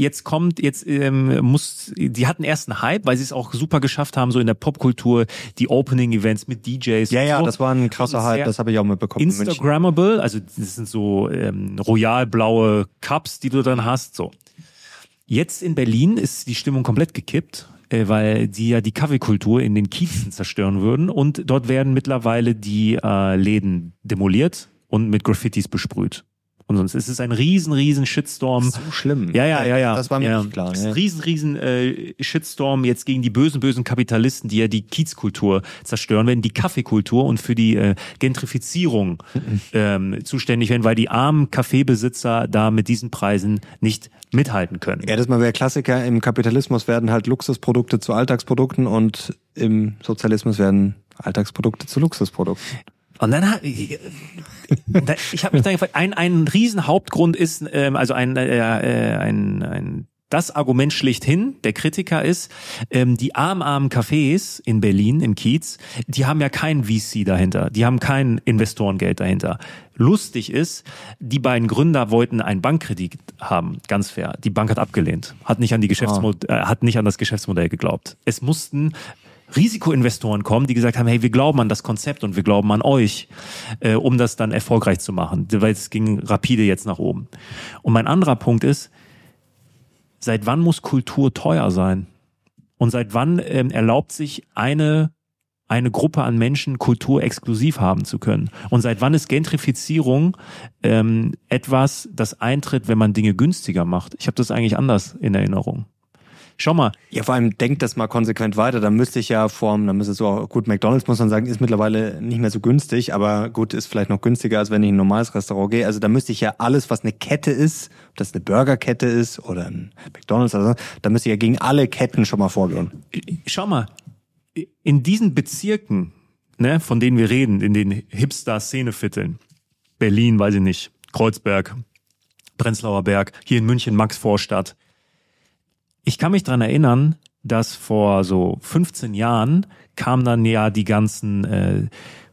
die hatten erst einen Hype, weil sie es auch super geschafft haben, so in der Popkultur, die Opening-Events mit DJs. Ja, so. das war ein krasser Hype, das habe ich auch mitbekommen. Instagrammable, also das sind so royal-blaue Cups, die du dann hast. So. Jetzt in Berlin ist die Stimmung komplett gekippt, weil die ja die Kaffeekultur in den Kiezen zerstören würden. Und dort werden mittlerweile die Läden demoliert und mit Graffitis besprüht. Und sonst ist es ein riesen Shitstorm. So schlimm. Ja. Das war mir nicht klar. Das ist ein riesen Shitstorm jetzt gegen die bösen Kapitalisten, die ja die Kiezkultur zerstören werden, die Kaffeekultur und für die Gentrifizierung zuständig werden, weil die armen Kaffeebesitzer da mit diesen Preisen nicht mithalten können. Ja, das ist mal der Klassiker. Im Kapitalismus werden halt Luxusprodukte zu Alltagsprodukten und im Sozialismus werden Alltagsprodukte zu Luxusprodukten. Und dann ich habe mich dann gefragt, ein riesen Hauptgrund ist, das Argument schlichthin, der Kritiker ist, die armen Cafés in Berlin, im Kiez, die haben ja kein VC dahinter, die haben kein Investorengeld dahinter. Lustig ist, die beiden Gründer wollten einen Bankkredit haben, ganz fair. Die Bank hat abgelehnt, hat nicht an das Geschäftsmodell geglaubt. Es mussten Risikoinvestoren kommen, die gesagt haben, hey, wir glauben an das Konzept und wir glauben an euch, um das dann erfolgreich zu machen, weil es ging rapide jetzt nach oben. Und mein anderer Punkt ist, seit wann muss Kultur teuer sein? Und seit wann erlaubt sich eine Gruppe an Menschen Kultur exklusiv haben zu können? Und seit wann ist Gentrifizierung etwas, das eintritt, wenn man Dinge günstiger macht? Ich habe das eigentlich anders in Erinnerung. Schau mal. Ja, vor allem denkt das mal konsequent weiter. Dann müsste ich ja gut, McDonald's muss man sagen, ist mittlerweile nicht mehr so günstig, aber gut, ist vielleicht noch günstiger, als wenn ich in ein normales Restaurant gehe. Also da müsste ich ja alles, was eine Kette ist, ob das eine Burgerkette ist oder ein McDonald's oder so, da müsste ich ja gegen alle Ketten schon mal vorgehen. Schau mal, in diesen Bezirken, ne, von denen wir reden, in den Hipster-Szenevierteln, Berlin, weiß ich nicht, Kreuzberg, Prenzlauer Berg, hier in München, Maxvorstadt. Ich kann mich dran erinnern, dass vor so 15 Jahren kamen dann ja die ganzen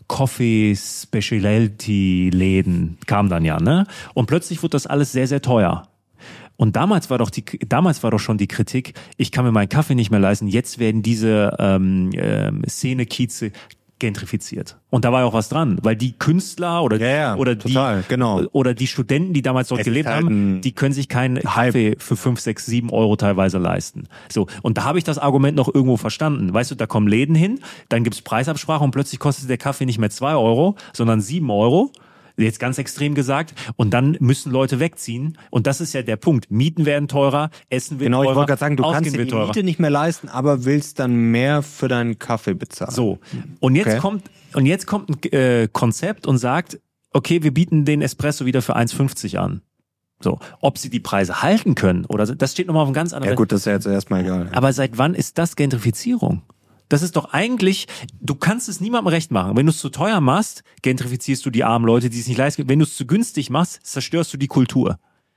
Coffee-Specialty-Läden, kamen dann ja, ne? Und plötzlich wurde das alles sehr, sehr teuer. Und damals war doch schon die Kritik, ich kann mir meinen Kaffee nicht mehr leisten, jetzt werden diese Szene-Kieze gentrifiziert. Und da war ja auch was dran, weil die Künstler oder die Studenten, die damals dort gelebt haben, die können sich keinen Kaffee für 5, 6, 7 Euro teilweise leisten. So. Und da habe ich das Argument noch irgendwo verstanden. Weißt du, da kommen Läden hin, dann gibt's Preisabsprache und plötzlich kostet der Kaffee nicht mehr 2 Euro, sondern 7 Euro. Jetzt ganz extrem gesagt. Und dann müssen Leute wegziehen. Und das ist ja der Punkt. Mieten werden teurer, Essen wird teurer. Genau, ich wollte gerade sagen, du kannst dir die Miete nicht mehr leisten, aber willst dann mehr für deinen Kaffee bezahlen. So. Und jetzt kommt ein Konzept und sagt, okay, wir bieten den Espresso wieder für 1,50 an. So. Ob sie die Preise halten können oder so, das steht nochmal auf einem ganz anderen. Ja gut, das ist ja jetzt erstmal egal. Ja. Aber seit wann ist das Gentrifizierung? Das ist doch eigentlich, du kannst es niemandem recht machen. Wenn du es zu teuer machst, gentrifizierst du die armen Leute, die es nicht leisten können. Wenn du es zu günstig machst, zerstörst du die Kultur.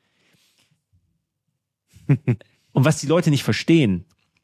Und was die Leute nicht verstehen,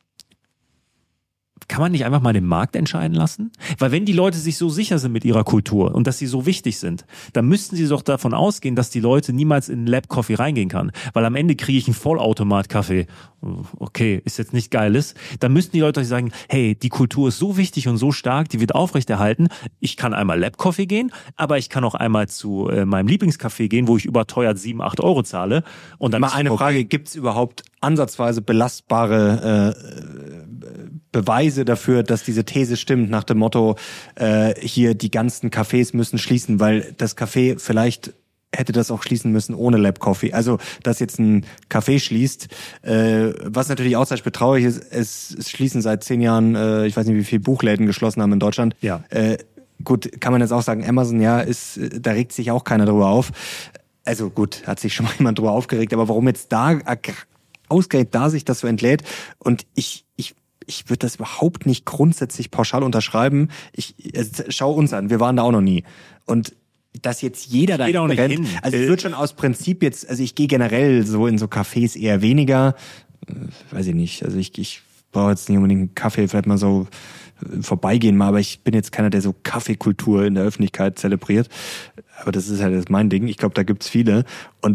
kann man nicht einfach mal den Markt entscheiden lassen? Weil wenn die Leute sich so sicher sind mit ihrer Kultur und dass sie so wichtig sind, dann müssten sie doch davon ausgehen, dass die Leute niemals in Lab Coffee reingehen kann. Weil am Ende kriege ich einen Vollautomat-Kaffee. Okay, ist jetzt nicht geiles. Dann müssten die Leute sagen, hey, die Kultur ist so wichtig und so stark, die wird aufrechterhalten. Ich kann einmal Lab Coffee gehen, aber ich kann auch einmal zu meinem Lieblingscafé gehen, wo ich überteuert 7, 8 Euro zahle. Und dann mal eine Frage, gibt es überhaupt ansatzweise belastbare Beweise dafür, dass diese These stimmt, nach dem Motto, hier die ganzen Cafés müssen schließen, weil das Café vielleicht hätte das auch schließen müssen ohne Lab Coffee. Also, dass jetzt ein Café schließt, was natürlich auch sehr betraurig ist, es schließen seit 10 Jahren, ich weiß nicht, wie viele Buchläden geschlossen haben in Deutschland. Ja. Gut, kann man jetzt auch sagen, Amazon, ja, da regt sich auch keiner drüber auf. Also gut, hat sich schon mal jemand drüber aufgeregt, aber warum jetzt da ausgerechnet da sich das so entlädt und ich würde das überhaupt nicht grundsätzlich pauschal unterschreiben. Schau uns an, wir waren da auch noch nie. Und dass jetzt jeder da rennt, also ich würde schon aus Prinzip jetzt, also ich gehe generell so in so Cafés eher weniger, weiß ich nicht, also ich brauche jetzt nicht unbedingt einen Kaffee, vielleicht mal so vorbeigehen mal, aber ich bin jetzt keiner, der so Kaffeekultur in der Öffentlichkeit zelebriert. Aber das ist halt mein Ding. Ich glaube, da gibt's viele. Und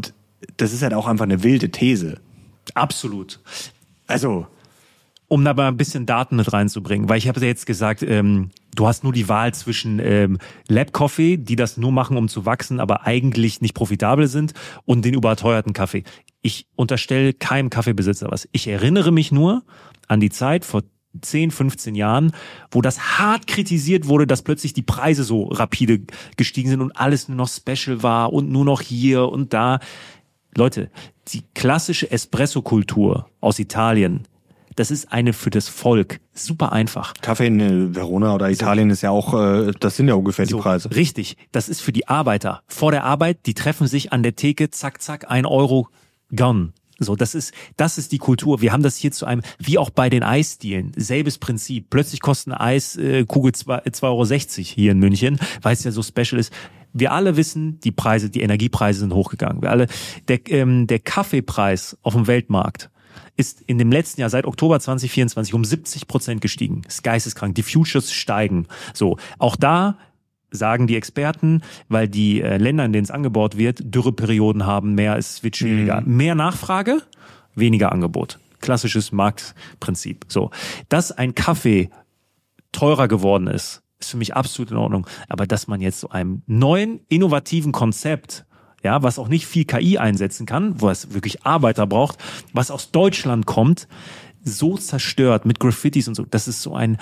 das ist halt auch einfach eine wilde These. Absolut. Also, um da mal ein bisschen Daten mit reinzubringen, weil ich habe ja jetzt gesagt, du hast nur die Wahl zwischen Lab Coffee, die das nur machen, um zu wachsen, aber eigentlich nicht profitabel sind, und den überteuerten Kaffee. Ich unterstelle keinem Kaffeebesitzer was. Ich erinnere mich nur an die Zeit vor 10, 15 Jahren, wo das hart kritisiert wurde, dass plötzlich die Preise so rapide gestiegen sind und alles nur noch Special war und nur noch hier und da. Leute, die klassische Espresso-Kultur aus Italien, das ist eine für das Volk. Super einfach. Kaffee in Verona oder Italien ist ja auch, das sind ja ungefähr die Preise. Richtig. Das ist für die Arbeiter. Vor der Arbeit, die treffen sich an der Theke, zack, zack, 1 Euro, gone. So, das ist die Kultur. Wir haben das hier zu einem, wie auch bei den Eisdielen, selbes Prinzip. Plötzlich kostet eine Eiskugel 2,60 Euro hier in München, weil es ja so special ist. Wir alle wissen, die Preise, die Energiepreise sind hochgegangen. Wir alle, der Kaffeepreis auf dem Weltmarkt ist in dem letzten Jahr seit Oktober 2024 um 70% gestiegen. Das ist geisteskrank. Die Futures steigen. So, auch da sagen die Experten, weil die Länder, in denen es angebaut wird, Dürreperioden haben, es wird schwieriger. Mehr Nachfrage, weniger Angebot. Klassisches Marktprinzip. So, dass ein Kaffee teurer geworden ist für mich absolut in Ordnung. Aber dass man jetzt so einem neuen, innovativen Konzept, ja, was auch nicht viel KI einsetzen kann, wo es wirklich Arbeiter braucht, was aus Deutschland kommt, so zerstört mit Graffitis und so, das ist so eine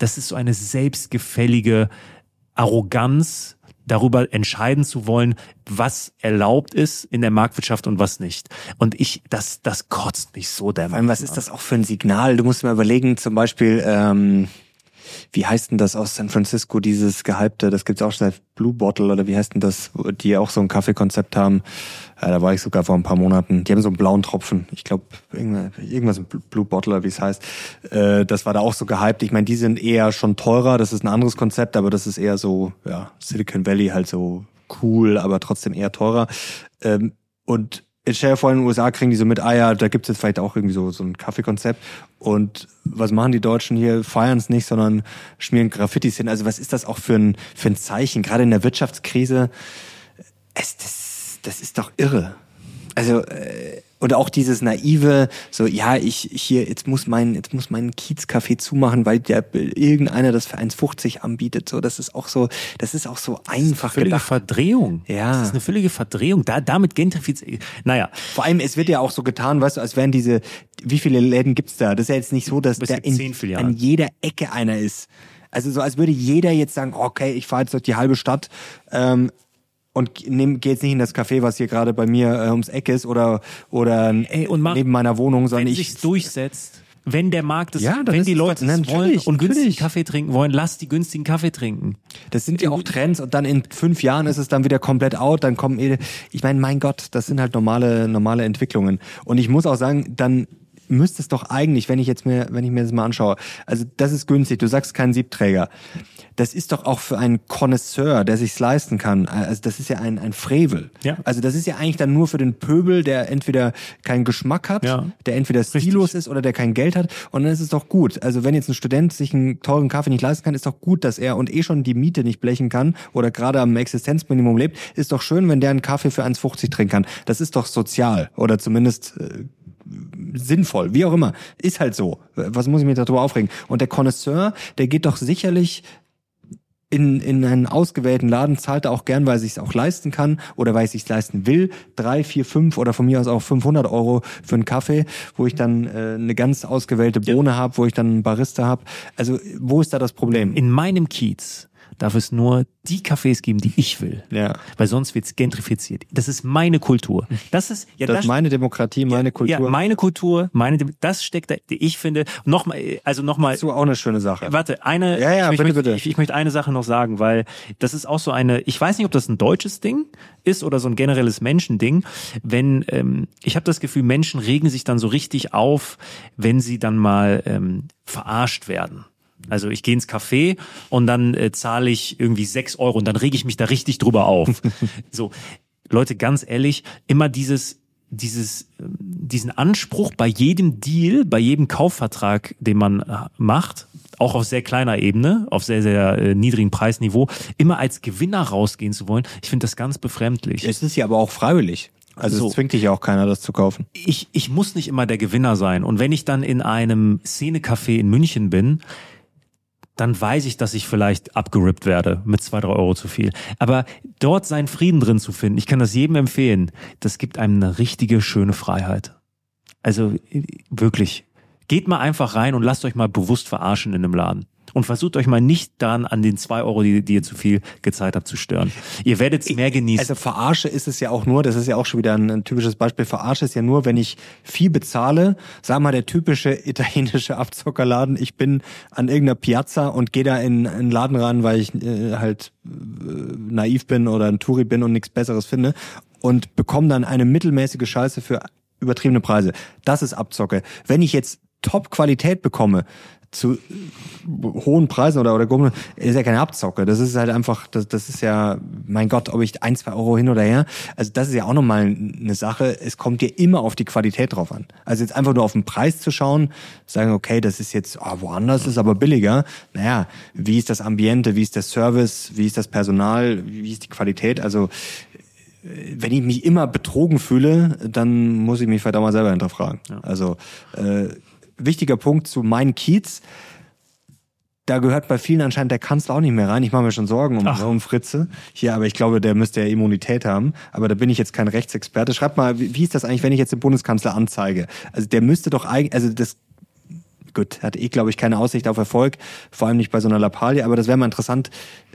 selbstgefällige Arroganz, darüber entscheiden zu wollen, was erlaubt ist in der Marktwirtschaft und was nicht. Und das kotzt mich so dermaßen. Vor allem, was ist das auch für ein Signal? Du musst mal überlegen, zum Beispiel, wie heißt denn das aus San Francisco, dieses gehypte, das gibt's auch schon seit Blue Bottle, oder wie heißt denn das, die auch so ein Kaffeekonzept haben. Da war ich sogar vor ein paar Monaten. Die haben so einen blauen Tropfen. Ich glaube, irgendwas mit Blue Bottle, oder wie es heißt. Das war da auch so gehypt. Ich meine, die sind eher schon teurer. Das ist ein anderes Konzept, aber das ist eher so, ja, Silicon Valley halt so cool, aber trotzdem eher teurer. Und stell dir vor, in den USA kriegen die so mit, ja, da gibt's jetzt vielleicht auch irgendwie so ein Kaffeekonzept. Und was machen die Deutschen hier? Feiern es nicht, sondern schmieren Graffitis hin. Also was ist das auch für ein Zeichen? Gerade in der Wirtschaftskrise, das ist doch irre. Also, und auch dieses naive, so, ja, jetzt muss mein Kiezcafé zumachen, weil irgendeiner das für 1,50 anbietet. So, das ist auch so einfach völlige Verdrehung. Ja. Das ist eine völlige Verdrehung. Damit gentrifiziert. Naja. Vor allem, es wird ja auch so getan, weißt du, als wären wie viele Läden gibt's da? Das ist ja jetzt nicht so, dass der an jeder Ecke einer ist. Also so, als würde jeder jetzt sagen, okay, ich fahre jetzt durch die halbe Stadt, und geh jetzt nicht in das Café, was hier gerade bei mir ums Eck ist oder neben meiner Wohnung, sondern wenn sich's durchsetzt, wenn der Markt es, wenn die Leute es wollen und günstigen Kaffee trinken wollen, lass die günstigen Kaffee trinken. Das sind ja auch Trends, und dann in 5 Jahren ist es dann wieder komplett out, dann kommen ich meine, mein Gott, das sind halt normale Entwicklungen. Und ich muss auch sagen, dann müsste es doch eigentlich, wenn ich mir das mal anschaue, also das ist günstig, du sagst kein Siebträger. Das ist doch auch für einen Connoisseur, der sich's leisten kann. Also das ist ja ein Frevel. Ja. Also das ist ja eigentlich dann nur für den Pöbel, der entweder keinen Geschmack hat, der entweder stillos ist oder der kein Geld hat. Und dann ist es doch gut. Also wenn jetzt ein Student sich einen teuren Kaffee nicht leisten kann, ist doch gut, dass er schon die Miete nicht blechen kann oder gerade am Existenzminimum lebt. Ist doch schön, wenn der einen Kaffee für 1,50 trinken kann. Das ist doch sozial oder zumindest sinnvoll, wie auch immer. Ist halt so. Was muss ich mir darüber aufregen? Und der Connoisseur, der geht doch sicherlich in einen ausgewählten Laden, zahlt er auch gern, weil er sich's auch leisten kann oder weil er sich's leisten will, 3, 4, 5 oder von mir aus auch 500 Euro für einen Kaffee, wo ich dann eine ganz ausgewählte Bohne habe, wo ich dann einen Barista habe. Also wo ist da das Problem? In meinem Kiez darf es nur die Cafés geben, die ich will. Ja. Weil sonst wird's gentrifiziert. Das ist meine Kultur. Das ist meine Demokratie, meine Kultur. Ja, meine Kultur, das steckt da, ich finde, nochmal. Das ist auch eine schöne Sache. Warte, bitte. Ich möchte eine Sache noch sagen, weil das ist auch so ich weiß nicht, ob das ein deutsches Ding ist oder so ein generelles Menschending, wenn, ich habe das Gefühl, Menschen regen sich dann so richtig auf, wenn sie dann mal verarscht werden. Also ich gehe ins Café und dann zahle ich irgendwie 6 Euro und dann rege ich mich da richtig drüber auf. So, Leute, ganz ehrlich, immer diesen Anspruch bei jedem Deal, bei jedem Kaufvertrag, den man macht, auch auf sehr kleiner Ebene, auf sehr, sehr niedrigem Preisniveau, immer als Gewinner rausgehen zu wollen, ich finde das ganz befremdlich. Es ist ja aber auch freiwillig. Also es zwingt dich ja auch keiner, das zu kaufen. Ich muss nicht immer der Gewinner sein. Und wenn ich dann in einem Szene-Café in München bin, dann weiß ich, dass ich vielleicht abgerippt werde mit 2-3 Euro zu viel. Aber dort seinen Frieden drin zu finden, ich kann das jedem empfehlen, das gibt einem eine richtige, schöne Freiheit. Also wirklich, geht mal einfach rein und lasst euch mal bewusst verarschen in einem Laden. Und versucht euch mal nicht daran an den 2 Euro, die ihr zu viel gezahlt habt, zu stören. Ihr werdet es mehr genießen. Also Verarsche ist es ja auch nur, das ist ja auch schon wieder ein typisches Beispiel, Verarsche ist ja nur, wenn ich viel bezahle, sag mal der typische italienische Abzockerladen, ich bin an irgendeiner Piazza und gehe da in einen Laden ran, weil ich naiv bin oder ein Touri bin und nichts Besseres finde und bekomme dann eine mittelmäßige Scheiße für übertriebene Preise. Das ist Abzocke. Wenn ich jetzt Top-Qualität bekomme, zu hohen Preisen oder ist ja keine Abzocke. Das ist halt einfach, das ist ja, mein Gott, ob ich 1-2 Euro hin oder her. Also das ist ja auch nochmal eine Sache. Es kommt dir immer auf die Qualität drauf an. Also jetzt einfach nur auf den Preis zu schauen, sagen, okay, das ist jetzt, woanders ist aber billiger. Naja, wie ist das Ambiente, wie ist der Service, wie ist das Personal, wie ist die Qualität? Also wenn ich mich immer betrogen fühle, dann muss ich mich verdammt mal selber hinterfragen. Ja. Also wichtiger Punkt zu Mein Kiez. Da gehört bei vielen anscheinend der Kanzler auch nicht mehr rein. Ich mache mir schon Sorgen um Fritze. Hier, aber ich glaube, der müsste ja Immunität haben. Aber da bin ich jetzt kein Rechtsexperte. Schreibt mal, wie ist das eigentlich, wenn ich jetzt den Bundeskanzler anzeige? Also der müsste doch eigentlich, also das, gut, hat glaube ich, keine Aussicht auf Erfolg. Vor allem nicht bei so einer Lappalie. Aber das wäre mal interessant,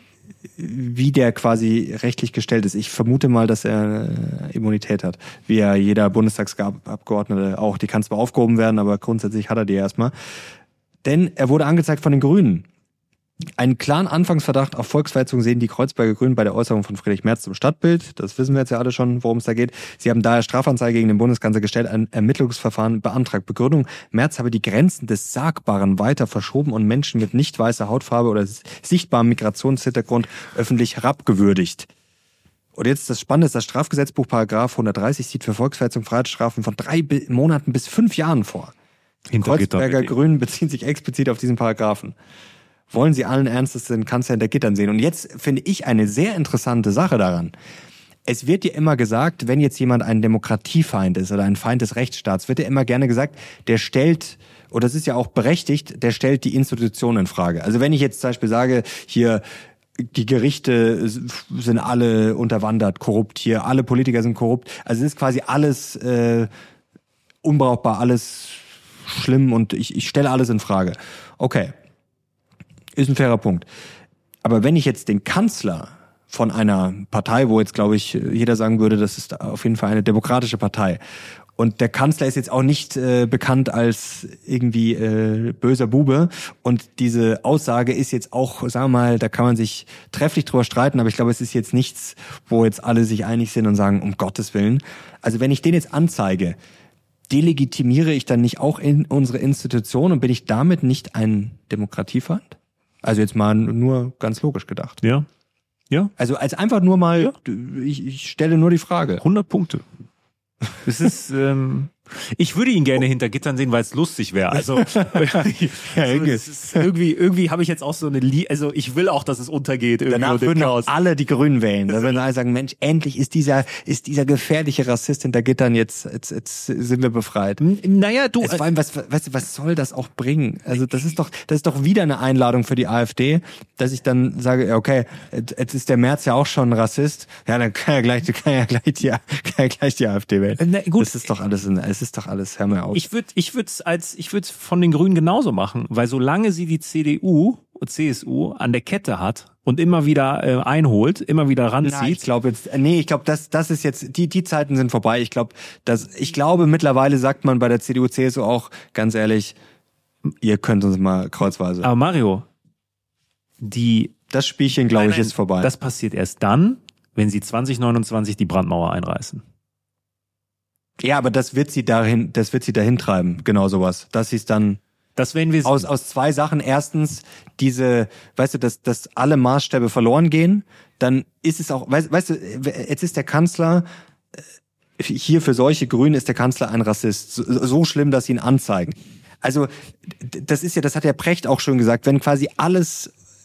wie der quasi rechtlich gestellt ist. Ich vermute mal, dass er Immunität hat. Wie ja jeder Bundestagsabgeordnete auch. Die kann zwar aufgehoben werden, aber grundsätzlich hat er die erstmal. Denn er wurde angezeigt von den Grünen. Einen klaren Anfangsverdacht auf Volksverhetzung sehen die Kreuzberger Grünen bei der Äußerung von Friedrich Merz zum Stadtbild. Das wissen wir jetzt ja alle schon, worum es da geht. Sie haben daher Strafanzeige gegen den Bundeskanzler gestellt, ein Ermittlungsverfahren beantragt. Begründung: Merz habe die Grenzen des Sagbaren weiter verschoben und Menschen mit nicht weißer Hautfarbe oder sichtbarem Migrationshintergrund öffentlich herabgewürdigt. Und jetzt das Spannende ist, das Strafgesetzbuch Paragraph 130 sieht für Volksverhetzung Freiheitsstrafen von 3 Monaten bis 5 Jahren vor. Die Kreuzberger Grünen beziehen sich explizit auf diesen Paragraphen. Wollen Sie allen Ernstes den Kanzler hinter Gittern sehen? Und jetzt finde ich eine sehr interessante Sache daran. Es wird ja immer gesagt, wenn jetzt jemand ein Demokratiefeind ist oder ein Feind des Rechtsstaats, wird ja immer gerne gesagt, der stellt, oder das ist ja auch berechtigt, der stellt die Institutionen in Frage. Also wenn ich jetzt zum Beispiel sage, hier, die Gerichte sind alle unterwandert, korrupt hier, alle Politiker sind korrupt, also es ist quasi alles unbrauchbar, alles schlimm und ich stelle alles in Frage. Okay. Ist ein fairer Punkt. Aber wenn ich jetzt den Kanzler von einer Partei, wo jetzt, glaube ich, jeder sagen würde, das ist auf jeden Fall eine demokratische Partei. Und der Kanzler ist jetzt auch nicht bekannt als irgendwie böser Bube. Und diese Aussage ist jetzt auch, sagen wir mal, da kann man sich trefflich drüber streiten, aber ich glaube, es ist jetzt nichts, wo jetzt alle sich einig sind und sagen, um Gottes Willen. Also wenn ich den jetzt anzeige, delegitimiere ich dann nicht auch in unsere Institution und bin ich damit nicht ein Demokratiefeind? Also jetzt mal nur ganz logisch gedacht. Ja. Ja. Also als einfach nur mal, ja. Ich stelle nur die Frage. 100 Punkte. Es ist, ich würde ihn gerne hinter Gittern sehen, weil es lustig wäre. Also, irgendwie habe ich jetzt auch so eine, also ich will auch, dass es untergeht. Danach würden auch alle die Grünen wählen. Da würden alle sagen, Mensch, endlich ist dieser gefährliche Rassist hinter Gittern, jetzt sind wir befreit. Naja, du. Vor allem, was soll das auch bringen? Also das ist doch wieder eine Einladung für die AfD, dass ich dann sage, okay, jetzt ist der Merz ja auch schon ein Rassist. Ja, dann kann ja gleich die AfD wählen. Na, gut. Das ist doch alles, hör mal auf. Ich würde von den Grünen genauso machen, weil solange sie die CDU und CSU an der Kette hat und immer wieder einholt, immer wieder ranzieht. Na, ich glaube, das ist jetzt, die Zeiten sind vorbei. Ich glaube, mittlerweile sagt man bei der CDU, CSU auch, ganz ehrlich, ihr könnt uns mal kreuzweise. Aber Mario, das Spielchen, glaube ich, ist vorbei. Das passiert erst dann, wenn sie 2029 die Brandmauer einreißen. Ja, aber das wird sie dahin treiben, genau sowas. Dass sie es dann das werden wir aus 2 Sachen. Erstens, weißt du, dass alle Maßstäbe verloren gehen, dann ist es auch, weißt du, jetzt ist der Kanzler, hier für solche Grünen ist der Kanzler ein Rassist. So schlimm, dass sie ihn anzeigen. Also, das hat ja Precht auch schon gesagt, wenn quasi alles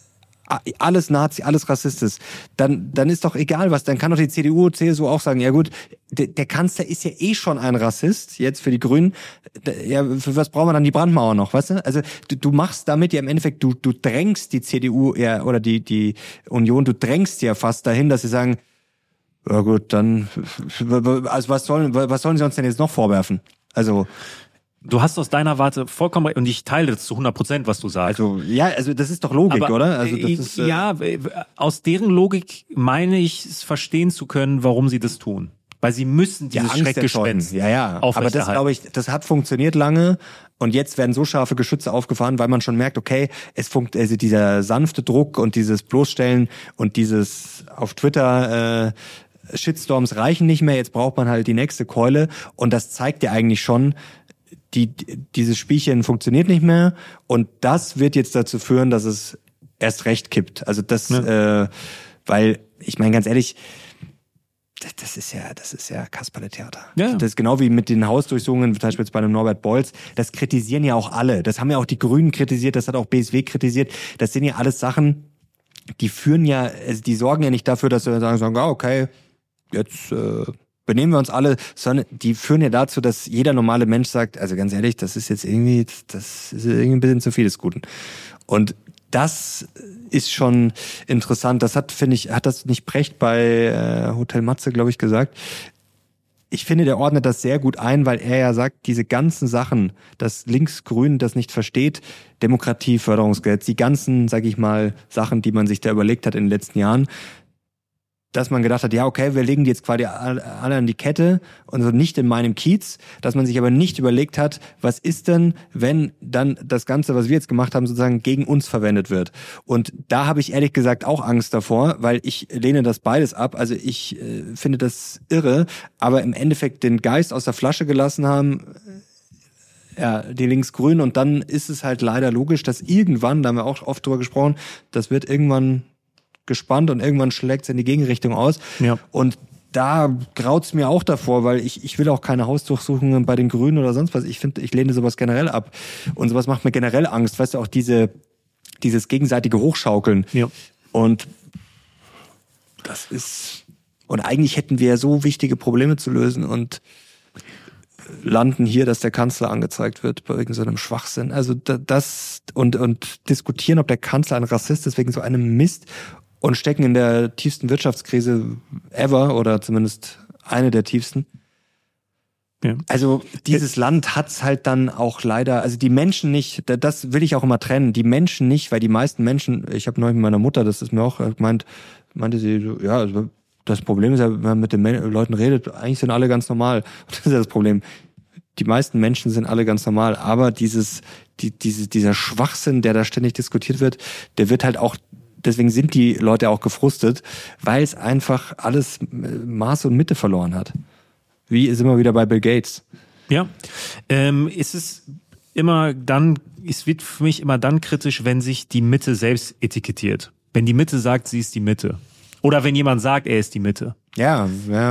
alles Nazi, alles rassistisch, dann ist doch egal was, dann kann doch die CDU, CSU auch sagen, ja gut, der Kanzler ist ja eh schon ein Rassist, jetzt für die Grünen, ja, für was brauchen wir dann die Brandmauer noch, weißt du? Also du machst damit ja im Endeffekt, du drängst die CDU ja, oder die Union, du drängst ja fast dahin, dass sie sagen, ja gut, dann, also was sollen sie uns denn jetzt noch vorwerfen? Also du hast aus deiner Warte vollkommen recht und ich teile das zu 100%, was du sagst. Also das ist doch Logik, aber, oder? Also das ist, ja, aus deren Logik meine ich es verstehen zu können, warum sie das tun. Weil sie müssen dieses Schreckgespenst aber das, glaube ich, das hat funktioniert lange und jetzt werden so scharfe Geschütze aufgefahren, weil man schon merkt, okay, also dieser sanfte Druck und dieses Bloßstellen und dieses auf Twitter Shitstorms reichen nicht mehr, jetzt braucht man halt die nächste Keule und das zeigt ja eigentlich schon, dieses Spielchen funktioniert nicht mehr und das wird jetzt dazu führen, dass es erst recht kippt. Also das, weil, ich meine ganz ehrlich, das ist ja Kasperle-Theater. Ja. Das ist genau wie mit den Hausdurchsuchungen, zum Beispiel jetzt bei einem Norbert Bolz. Das kritisieren ja auch alle. Das haben ja auch die Grünen kritisiert, das hat auch BSW kritisiert. Das sind ja alles Sachen, die führen ja, also die sorgen ja nicht dafür, dass wir sagen, okay, jetzt benehmen wir uns alle, sondern die führen ja dazu, dass jeder normale Mensch sagt, also ganz ehrlich, das ist irgendwie ein bisschen zu viel des Guten. Und das ist schon interessant. Das hat das nicht Precht bei Hotel Matze, glaube ich, gesagt. Ich finde, der ordnet das sehr gut ein, weil er ja sagt, diese ganzen Sachen, dass Linksgrün das nicht versteht, Demokratieförderungsgesetz, die ganzen, sag ich mal, Sachen, die man sich da überlegt hat in den letzten Jahren, dass man gedacht hat, ja, okay, wir legen die jetzt quasi alle an die Kette und so nicht in meinem Kiez, dass man sich aber nicht überlegt hat, was ist denn, wenn dann das Ganze, was wir jetzt gemacht haben, sozusagen gegen uns verwendet wird. Und da habe ich ehrlich gesagt auch Angst davor, weil ich lehne das beides ab. Also ich finde das irre, aber im Endeffekt den Geist aus der Flasche gelassen haben, ja, die Linksgrünen, und dann ist es halt leider logisch, dass irgendwann, da haben wir auch oft drüber gesprochen, das wird irgendwann gespannt und irgendwann schlägt es in die Gegenrichtung aus. Ja. Und da graut's mir auch davor, weil ich will auch keine Hausdurchsuchungen bei den Grünen oder sonst was. Ich lehne sowas generell ab. Und sowas macht mir generell Angst. Weißt du, auch dieses gegenseitige Hochschaukeln. Ja. Und das ist, und eigentlich hätten wir ja so wichtige Probleme zu lösen und landen hier, dass der Kanzler angezeigt wird bei irgend so einem Schwachsinn. Also das und diskutieren, ob der Kanzler ein Rassist ist wegen so einem Mist, und stecken in der tiefsten Wirtschaftskrise ever oder zumindest eine der tiefsten. Ja. Also dieses Land hat's halt dann auch leider, also die Menschen nicht, das will ich auch immer trennen, die Menschen nicht, weil die meisten Menschen, ich habe neulich mit meiner Mutter, das ist mir auch meinte sie, ja, also das Problem ist ja, wenn man mit den Leuten redet, eigentlich sind alle ganz normal. Das ist ja das Problem. Die meisten Menschen sind alle ganz normal, aber dieser Schwachsinn, der da ständig diskutiert wird, der wird halt auch, deswegen sind die Leute auch gefrustet, weil es einfach alles Maß und Mitte verloren hat. Wie sind wir wieder bei Bill Gates? Ja, es wird für mich immer dann kritisch, wenn sich die Mitte selbst etikettiert. Wenn die Mitte sagt, sie ist die Mitte. Oder wenn jemand sagt, er ist die Mitte. Ja.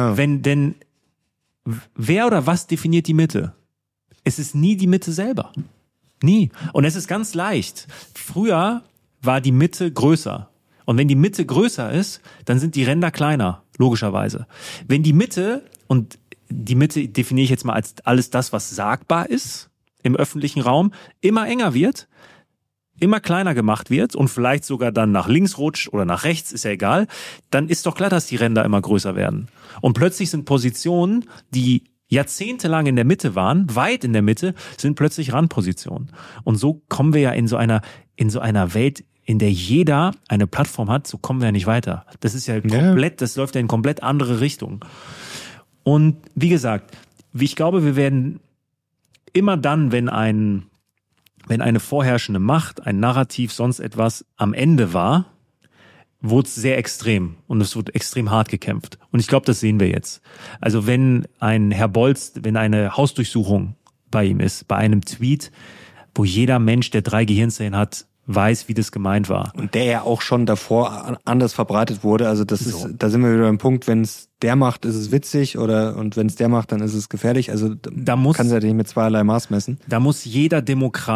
Wer oder was definiert die Mitte? Es ist nie die Mitte selber. Nie. Und es ist ganz leicht. Früher war die Mitte größer. Und wenn die Mitte größer ist, dann sind die Ränder kleiner, logischerweise. Wenn die Mitte, und die Mitte definiere ich jetzt mal als alles das, was sagbar ist im öffentlichen Raum, immer enger wird, immer kleiner gemacht wird und vielleicht sogar dann nach links rutscht oder nach rechts, ist ja egal, dann ist doch klar, dass die Ränder immer größer werden. Und plötzlich sind Positionen, die jahrzehntelang in der Mitte waren, weit in der Mitte, sind plötzlich Randpositionen. Und so kommen wir ja in so einer Welt, in der jeder eine Plattform hat, so kommen wir ja nicht weiter. Das ist ja komplett, das läuft ja in komplett andere Richtung. Und wie gesagt, ich glaube, wir werden immer dann, wenn eine vorherrschende Macht, ein Narrativ, sonst etwas am Ende war, wurde es sehr extrem und es wurde extrem hart gekämpft. Und ich glaube, das sehen wir jetzt. Also wenn ein Herr Bolz, wenn eine Hausdurchsuchung bei ihm ist, bei einem Tweet, wo jeder Mensch, der 3 Gehirnzellen hat, weiß, wie das gemeint war. Und der ja auch schon davor anders verbreitet wurde. Also da sind wir wieder beim Punkt, wenn es der macht, ist es witzig, und wenn es der macht, dann ist es gefährlich. Also kann es ja nicht mit zweierlei Maß messen. Da muss jeder Demokrat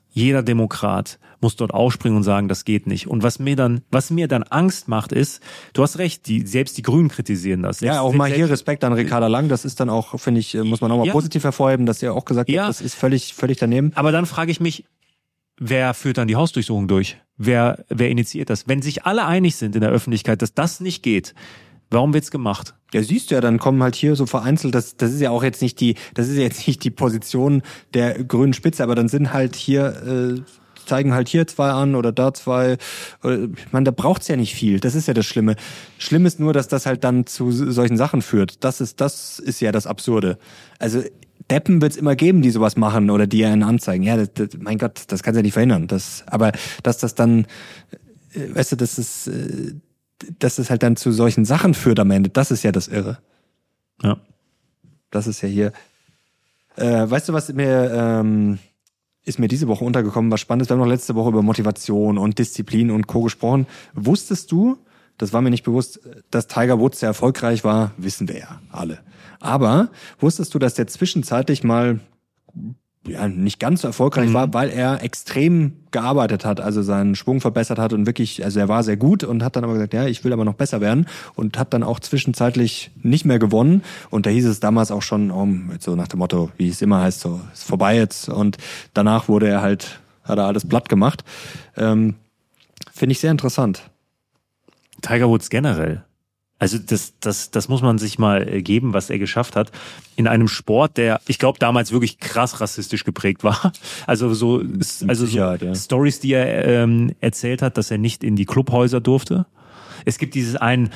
jeder Demokrat muss dort aufspringen und sagen, das geht nicht. Und was mir dann Angst macht, ist, du hast recht, selbst die Grünen kritisieren das. Ja, auch mal hier Respekt an Ricarda Lang, das ist dann auch, finde ich, muss man auch mal positiv hervorheben, dass ihr auch gesagt habt, das ist völlig daneben. Aber dann frage ich mich, wer führt dann die Hausdurchsuchung durch? Wer initiiert das? Wenn sich alle einig sind in der Öffentlichkeit, dass das nicht geht, warum wird's gemacht? Ja, siehst du ja, dann kommen halt hier so vereinzelt, das ist ja auch jetzt nicht die Position der grünen Spitze, aber dann sind halt hier, zeigen halt hier 2 an oder da 2. Ich meine, da braucht's ja nicht viel. Das ist ja das Schlimme. Schlimm ist nur, dass das halt dann zu solchen Sachen führt. Das ist ja das Absurde. Also Deppen wird's immer geben, die sowas machen oder die einen anzeigen. Ja, mein Gott, das kannst du ja nicht verhindern. Aber dass das dann, weißt du, dass es halt dann zu solchen Sachen führt am Ende, das ist ja das Irre. Ja. Das ist ja hier. Weißt du, was ist mir diese Woche untergekommen, was spannend ist? Wir haben noch letzte Woche über Motivation und Disziplin und Co. gesprochen. Wusstest du, das war mir nicht bewusst, dass Tiger Woods sehr erfolgreich war? Wissen wir ja alle. Aber wusstest du, dass der zwischenzeitlich mal nicht ganz so erfolgreich war, weil er extrem gearbeitet hat, also seinen Schwung verbessert hat und wirklich, also er war sehr gut und hat dann aber gesagt, ja, ich will aber noch besser werden und hat dann auch zwischenzeitlich nicht mehr gewonnen und da hieß es damals auch schon, so nach dem Motto, wie es immer heißt, so, ist vorbei jetzt und danach hat er alles platt gemacht. Finde ich sehr interessant. Tiger Woods generell. Also das muss man sich mal geben, was er geschafft hat in einem Sport, der, ich glaube, damals wirklich krass rassistisch geprägt war. Also so Stories, die er erzählt hat, dass er nicht in die Clubhäuser durfte. Es gibt dieses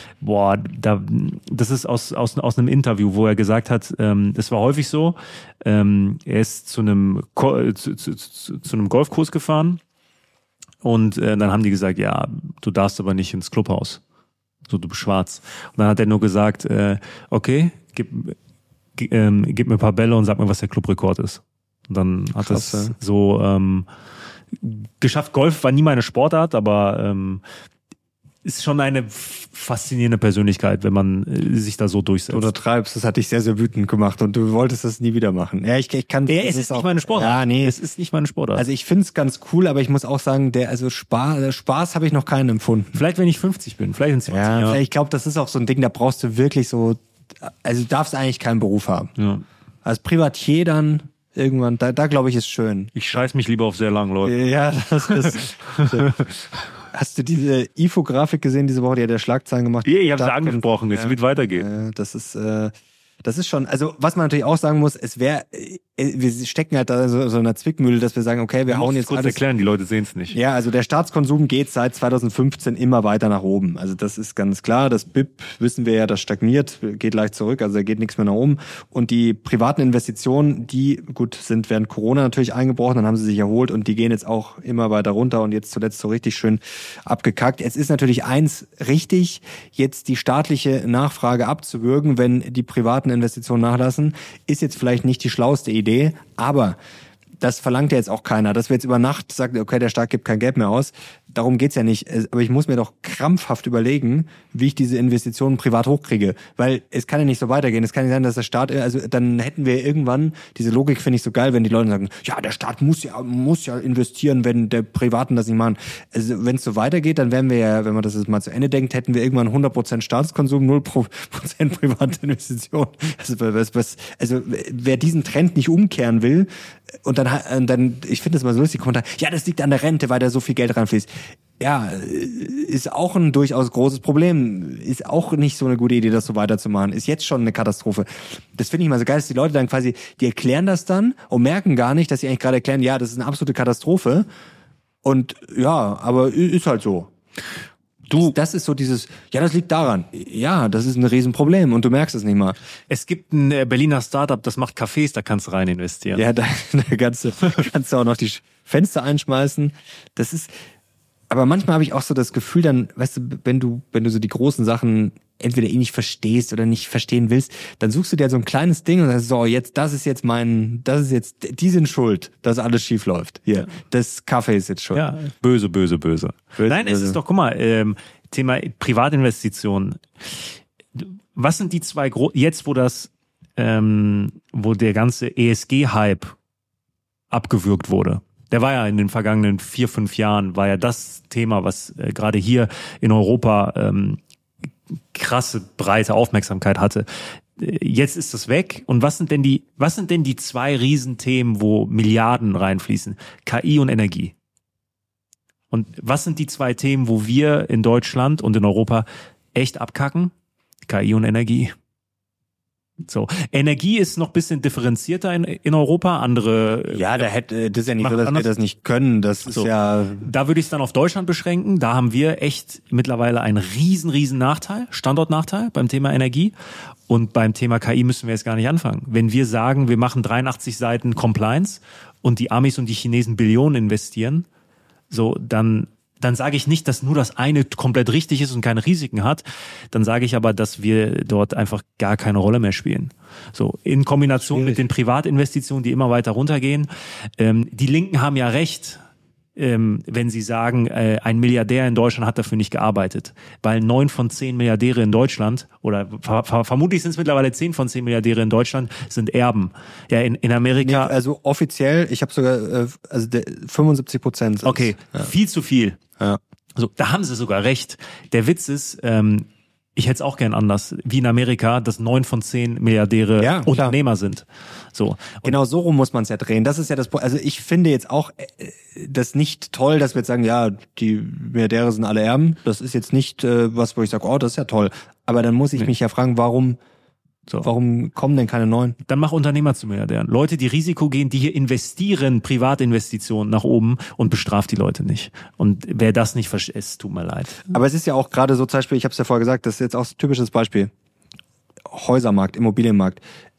das ist aus einem Interview, wo er gesagt hat, es war häufig so, er ist zu einem Golfkurs gefahren und dann haben die gesagt, ja, du darfst aber nicht ins Clubhaus. So, du bist schwarz. Und dann hat er nur gesagt, okay, gib mir ein paar Bälle und sag mir, was der Clubrekord ist. Und dann hat er es so geschafft. Golf war nie meine Sportart, aber ist schon eine faszinierende Persönlichkeit, wenn man sich da so durchsetzt. Oder treibst, das hat dich sehr, sehr wütend gemacht und du wolltest das nie wieder machen. Ja, ich kann. Es ist nicht meine Sportart. Ja, nee. Es ist nicht meine Sportart. Also ich find's ganz cool, aber ich muss auch sagen, Spaß habe ich noch keinen empfunden. Vielleicht, wenn ich 50 bin, vielleicht in 20 Jahren. Ja, ich glaube, das ist auch so ein Ding, da brauchst du wirklich so, also du darfst eigentlich keinen Beruf haben. Ja. Als Privatier dann irgendwann, da glaube ich, ist schön. Ich scheiß mich lieber auf sehr langen Leute. Ja, das ist. Hast du diese Infografik gesehen diese Woche? Die hat ja Schlagzeilen gemacht. Ich habe es angesprochen, es wird weitergehen. Das ist schon, also was man natürlich auch sagen muss, wir stecken halt da so in einer Zwickmühle, dass wir sagen, okay, wir hauen jetzt kurz alles. Erklären, die Leute sehen es nicht. Ja, also der Staatskonsum geht seit 2015 immer weiter nach oben. Also das ist ganz klar. Das BIP, wissen wir ja, das stagniert, geht leicht zurück, also da geht nichts mehr nach oben. Und die privaten Investitionen, die, gut, sind während Corona natürlich eingebrochen, dann haben sie sich erholt und die gehen jetzt auch immer weiter runter und jetzt zuletzt so richtig schön abgekackt. Es ist natürlich eins richtig, jetzt die staatliche Nachfrage abzuwürgen, wenn die privaten Investitionen nachlassen, ist jetzt vielleicht nicht die schlauste Idee, aber das verlangt ja jetzt auch keiner, dass wir jetzt über Nacht sagen, okay, der Staat gibt kein Geld mehr aus. Darum geht's ja nicht. Aber ich muss mir doch krampfhaft überlegen, wie ich diese Investitionen privat hochkriege. Weil es kann ja nicht so weitergehen. Es kann nicht sein, dass der Staat, also dann hätten wir irgendwann, diese Logik finde ich so geil, wenn die Leute sagen, ja, der Staat muss ja investieren, wenn der Privaten das nicht machen. Also wenn es so weitergeht, dann wären wir ja, wenn man das jetzt mal zu Ende denkt, hätten wir irgendwann 100% Staatskonsum, 0% private Investition. Also wer diesen Trend nicht umkehren will, und dann ich finde das mal so lustig, Kommentar, ja, das liegt an der Rente, weil da so viel Geld reinfließt. Ja, ist auch ein durchaus großes Problem. Ist auch nicht so eine gute Idee, das so weiterzumachen. Ist jetzt schon eine Katastrophe. Das finde ich mal so geil, dass die Leute dann quasi, die erklären das dann und merken gar nicht, dass sie eigentlich gerade erklären, ja, das ist eine absolute Katastrophe. Und ja, aber ist halt so. Das ist so dieses, ja, das liegt daran. Ja, das ist ein Riesenproblem und du merkst es nicht mal. Es gibt ein Berliner Startup, das macht Cafés, da kannst du rein investieren. Ja, da kannst du auch noch die Fenster einschmeißen. Das ist, aber manchmal habe ich auch so das Gefühl dann, weißt du, wenn du so die großen Sachen entweder nicht verstehst oder nicht verstehen willst, dann suchst du dir so ein kleines Ding und sagst, so, jetzt, die sind schuld, dass alles schief läuft. Hier, das Kaffee ist jetzt schuld. Ja, böse. Nein, es ist doch, guck mal, Thema Privatinvestitionen. Was sind die zwei jetzt, wo wo der ganze ESG-Hype abgewürgt wurde? Der war ja in den vergangenen 4-5 Jahren, war ja das Thema, was gerade hier in Europa krasse, breite Aufmerksamkeit hatte. Jetzt ist das weg. Und was sind denn die zwei Riesenthemen, wo Milliarden reinfließen? KI und Energie. Und was sind die zwei Themen, wo wir in Deutschland und in Europa echt abkacken? KI und Energie. So, Energie ist noch ein bisschen differenzierter in Europa, andere... Ja, das ist ja nicht so, dass wir das nicht können, das ist so. Ja... Da würde ich es dann auf Deutschland beschränken, da haben wir echt mittlerweile einen riesen Nachteil, Standortnachteil beim Thema Energie und beim Thema KI müssen wir jetzt gar nicht anfangen. Wenn wir sagen, wir machen 83 Seiten Compliance und die Amis und die Chinesen Billionen investieren, so, dann sage ich nicht, dass nur das eine komplett richtig ist und keine Risiken hat. Dann sage ich aber, dass wir dort einfach gar keine Rolle mehr spielen. So, in Kombination mit den Privatinvestitionen, die immer weiter runtergehen. Die Linken haben ja recht, wenn sie sagen, ein Milliardär in Deutschland hat dafür nicht gearbeitet. Weil 9 von 10 Milliardäre in Deutschland, oder vermutlich sind es mittlerweile 10 von 10 Milliardäre in Deutschland, sind Erben. Ja, in Amerika... Nee, also offiziell, ich habe sogar 75%. Okay, ja. Viel zu viel. Ja. So, da haben sie sogar recht. Der Witz ist, ich hätte es auch gern anders, wie in Amerika, dass 9 von 10 Milliardäre Unternehmer sind. So. Und genau so rum muss man es ja drehen. Das ist ja das Problem. Also ich finde jetzt auch das nicht toll, dass wir jetzt sagen, ja, die Milliardäre sind alle Erben. Das ist jetzt nicht was, wo ich sage, oh, das ist ja toll. Aber dann muss ich mich ja fragen, warum kommen denn keine neuen? Dann mach Unternehmer zu Milliardären. Leute, die Risiko gehen, die hier investieren, Privatinvestitionen nach oben und bestraft die Leute nicht. Und wer das nicht versteht, es tut mir leid. Aber es ist ja auch gerade so, zum Beispiel, ich habe es ja vorher gesagt, das ist jetzt auch ein typisches Beispiel. Häusermarkt, Immobilienmarkt.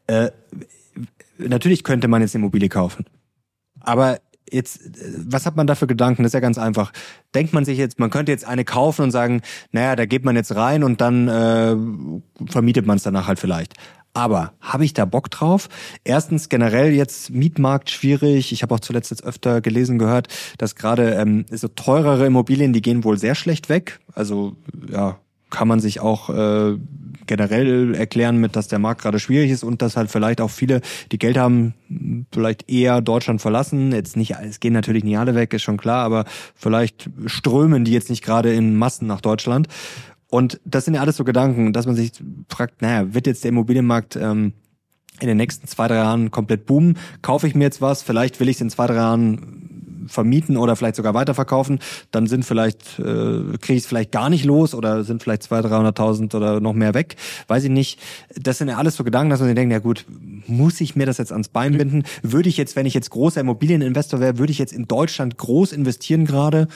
Natürlich könnte man jetzt eine Immobilie kaufen. Aber jetzt, was hat man da für Gedanken? Das ist ja ganz einfach. Denkt man sich jetzt, man könnte jetzt eine kaufen und sagen, naja, da geht man jetzt rein und dann vermietet man es danach halt vielleicht. Aber habe ich da Bock drauf? Erstens generell jetzt Mietmarkt schwierig. Ich habe auch zuletzt jetzt öfter gelesen, gehört, dass gerade so teurere Immobilien, die gehen wohl sehr schlecht weg. Also ja, kann man sich auch generell erklären mit, dass der Markt gerade schwierig ist und dass halt vielleicht auch viele, die Geld haben, vielleicht eher Deutschland verlassen. Jetzt nicht, es gehen natürlich nicht alle weg, ist schon klar, aber vielleicht strömen die jetzt nicht gerade in Massen nach Deutschland. Und das sind ja alles so Gedanken, dass man sich fragt, naja, wird jetzt der Immobilienmarkt in den nächsten 2-3 Jahren komplett boomen? Kaufe ich mir jetzt was? Vielleicht will ich es in 2-3 Jahren vermieten oder vielleicht sogar weiterverkaufen, dann sind vielleicht kriege ich es vielleicht gar nicht los oder sind vielleicht 200.000-300.000 oder noch mehr weg, weiß ich nicht. Das sind ja alles so Gedanken, dass man sich denkt, ja gut, muss ich mir das jetzt ans Bein binden? Würde ich jetzt, wenn ich jetzt großer Immobilieninvestor wäre, würde ich jetzt in Deutschland groß investieren gerade?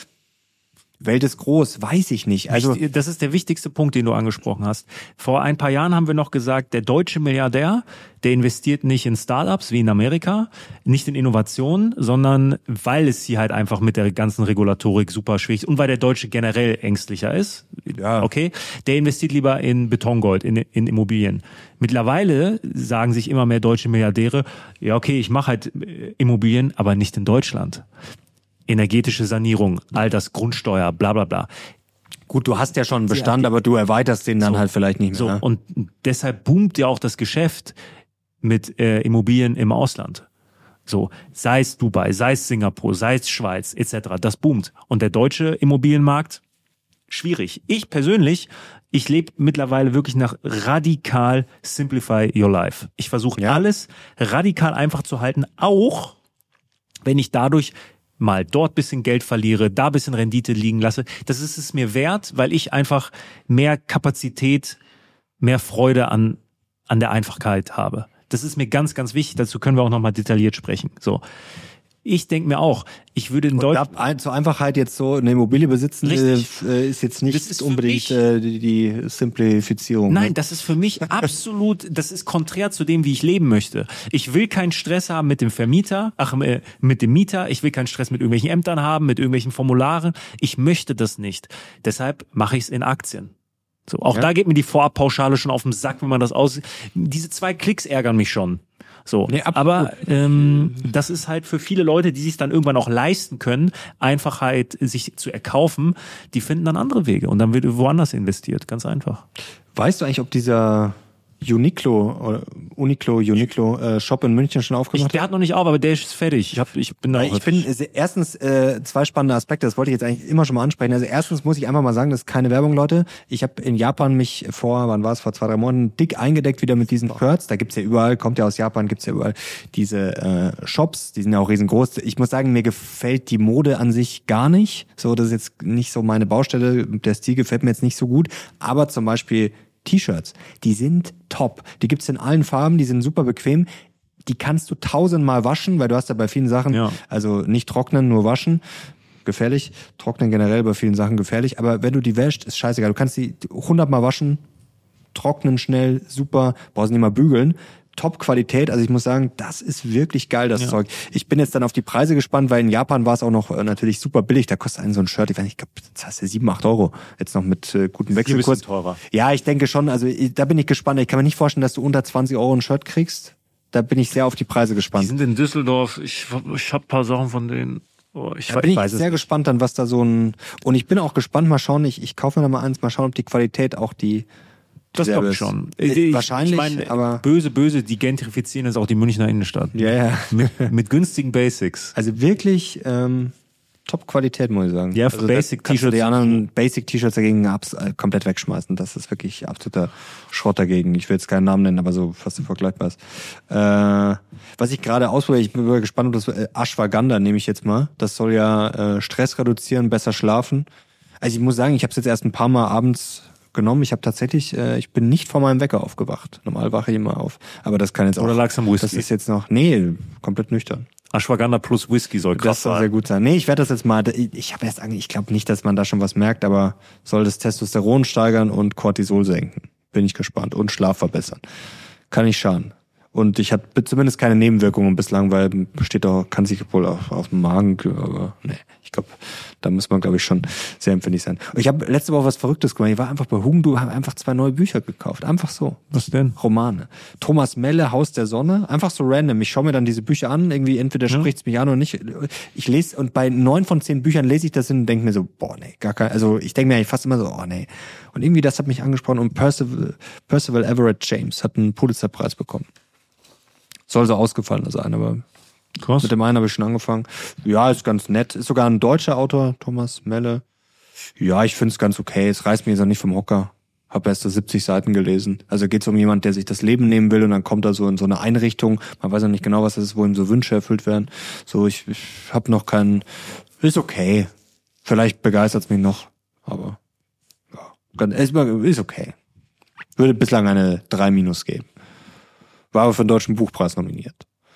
Welt ist groß, weiß ich nicht. Also das ist der wichtigste Punkt, den du angesprochen hast. Vor ein paar Jahren haben wir noch gesagt, der deutsche Milliardär, der investiert nicht in Startups wie in Amerika, nicht in Innovationen, sondern weil es hier halt einfach mit der ganzen Regulatorik super schwierig ist und weil der Deutsche generell ängstlicher ist. Ja. Okay, der investiert lieber in Betongold, in Immobilien. Mittlerweile sagen sich immer mehr deutsche Milliardäre, ja okay, ich mache halt Immobilien, aber nicht in Deutschland. Energetische Sanierung, Alters, Grundsteuer, bla bla bla. Gut, du hast ja schon einen Bestand, aber du erweiterst den dann halt vielleicht nicht mehr. So, und deshalb boomt ja auch das Geschäft mit Immobilien im Ausland. So, sei es Dubai, sei es Singapur, sei es Schweiz etc. Das boomt. Und der deutsche Immobilienmarkt, schwierig. Ich persönlich, ich lebe mittlerweile wirklich nach radikal simplify your life. Ich versuche alles radikal einfach zu halten, auch wenn ich dadurch mal dort bisschen Geld verliere, da bisschen Rendite liegen lasse. Das ist es mir wert, weil ich einfach mehr Kapazität, mehr Freude an der Einfachkeit habe. Das ist mir ganz, ganz wichtig. Dazu können wir auch nochmal detailliert sprechen. So. Ich denke mir auch, ich würde in Deutschland... Zur Einfachheit jetzt so eine Immobilie besitzen, ist jetzt nicht unbedingt die Simplifizierung. Nein, das ist für mich absolut, das ist konträr zu dem, wie ich leben möchte. Ich will keinen Stress haben mit dem Vermieter, mit dem Mieter. Ich will keinen Stress mit irgendwelchen Ämtern haben, mit irgendwelchen Formularen. Ich möchte das nicht. Deshalb mache ich es in Aktien. So, auch da geht mir die Vorabpauschale schon auf den Sack, wenn man das diese 2 Klicks ärgern mich schon. So, nee, aber das ist halt für viele Leute, die sich dann irgendwann auch leisten können, Einfachheit sich zu erkaufen, die finden dann andere Wege und dann wird woanders investiert, ganz einfach. Weißt du eigentlich, ob dieser Uniqlo Shop in München schon aufgemacht? Der hat noch nicht auf, aber der ist fertig. Ich bin da auch. Ich finde erstens zwei spannende Aspekte, das wollte ich jetzt eigentlich immer schon mal ansprechen. Also erstens muss ich einfach mal sagen, das ist keine Werbung, Leute. Ich habe in Japan mich vor 2-3 Monaten dick eingedeckt wieder mit diesen Shirts. Da gibt's ja überall, kommt ja aus Japan, gibt's ja überall diese Shops, die sind ja auch riesengroß. Ich muss sagen, mir gefällt die Mode an sich gar nicht. So, das ist jetzt nicht so meine Baustelle. Der Stil gefällt mir jetzt nicht so gut. Aber zum Beispiel T-Shirts, die sind top. Die gibt's in allen Farben, die sind super bequem. Die kannst du 1000-mal waschen, weil du hast ja bei vielen Sachen, also nicht trocknen, nur waschen. Gefährlich. Trocknen generell bei vielen Sachen gefährlich. Aber wenn du die wäschst, ist scheißegal. Du kannst die 100-mal waschen, trocknen schnell, super, brauchst nicht mal bügeln. Top-Qualität, also ich muss sagen, das ist wirklich geil, das Zeug. Ich bin jetzt dann auf die Preise gespannt, weil in Japan war es auch noch natürlich super billig. Da kostet so ein Shirt, ich weiß nicht, ich glaube, das heißt ja 7-8 Euro. Jetzt noch mit gutem Wechselkurs. Teurer. Ja, ich denke schon, also da bin ich gespannt. Ich kann mir nicht vorstellen, dass du unter 20 Euro ein Shirt kriegst. Da bin ich sehr auf die Preise gespannt. Die sind in Düsseldorf. Ich habe ein paar Sachen von denen. Da bin ich sehr gespannt dann, was da so ein... Und ich bin auch gespannt, mal schauen, ich kaufe mir da mal eins, mal schauen, ob die Qualität auch die... Das glaube ich schon. Wahrscheinlich, ich meine, aber... Böse, die gentrifizieren jetzt auch die Münchner Innenstadt. Ja. Mit günstigen Basics. Also wirklich Top-Qualität, muss ich sagen. Ja, also Basic-T-Shirts. Die anderen Basic-T-Shirts dagegen komplett wegschmeißen. Das ist wirklich absoluter Schrott dagegen. Ich will jetzt keinen Namen nennen, aber so fast vergleichbar ist. Was ich gerade ausprobiere, ich bin gespannt, ob das Ashwagandha nehme ich jetzt mal. Das soll ja Stress reduzieren, besser schlafen. Also ich muss sagen, ich habe es jetzt erst ein paar Mal abends genommen. Ich habe tatsächlich, ich bin nicht vor meinem Wecker aufgewacht. Normal wache ich immer auf. Aber das kann jetzt auch... Oder lag's am Whisky? Das ist jetzt noch... Nee, komplett nüchtern. Ashwagandha plus Whisky soll krass sein. Das soll sehr gut sein. Nee, ich werde das jetzt mal... Ich habe erst Angst, ich glaube nicht, dass man da schon was merkt, aber soll das Testosteron steigern und Cortisol senken. Bin ich gespannt. Und Schlaf verbessern. Kann nicht schaden. Und ich hatte zumindest keine Nebenwirkungen bislang, weil steht auch, kann sich wohl auf dem Magen, aber nee, ich glaube, da muss man, glaube ich, schon sehr empfindlich sein. Und ich habe letzte Woche was Verrücktes gemacht. Ich war einfach bei Hugendu, habe einfach 2 neue Bücher gekauft. Einfach so. Was denn? Romane. Thomas Melle, Haus der Sonne. Einfach so random. Ich schaue mir dann diese Bücher an, irgendwie entweder spricht's mich an oder nicht. Ich lese, und bei 9 von 10 Büchern lese ich das hin und denke mir so, boah, nee, gar kein, also ich denke mir eigentlich fast immer so, oh nee. Und irgendwie das hat mich angesprochen und Percival Everett James hat einen Pulitzerpreis bekommen. Soll so ausgefallen sein, aber krass. Mit dem einen habe ich schon angefangen. Ja, ist ganz nett. Ist sogar ein deutscher Autor, Thomas Melle. Ja, ich finde es ganz okay. Es reißt mich jetzt auch nicht vom Hocker. Hab erst so 70 Seiten gelesen. Also geht es um jemand, der sich das Leben nehmen will und dann kommt er so in so eine Einrichtung. Man weiß noch nicht genau, was das ist, wo ihm so Wünsche erfüllt werden. So, ich habe noch keinen... Ist okay. Vielleicht begeistert es mich noch, aber ja, ist okay. Würde bislang eine 3- geben. War aber für den Deutschen Buchpreis nominiert.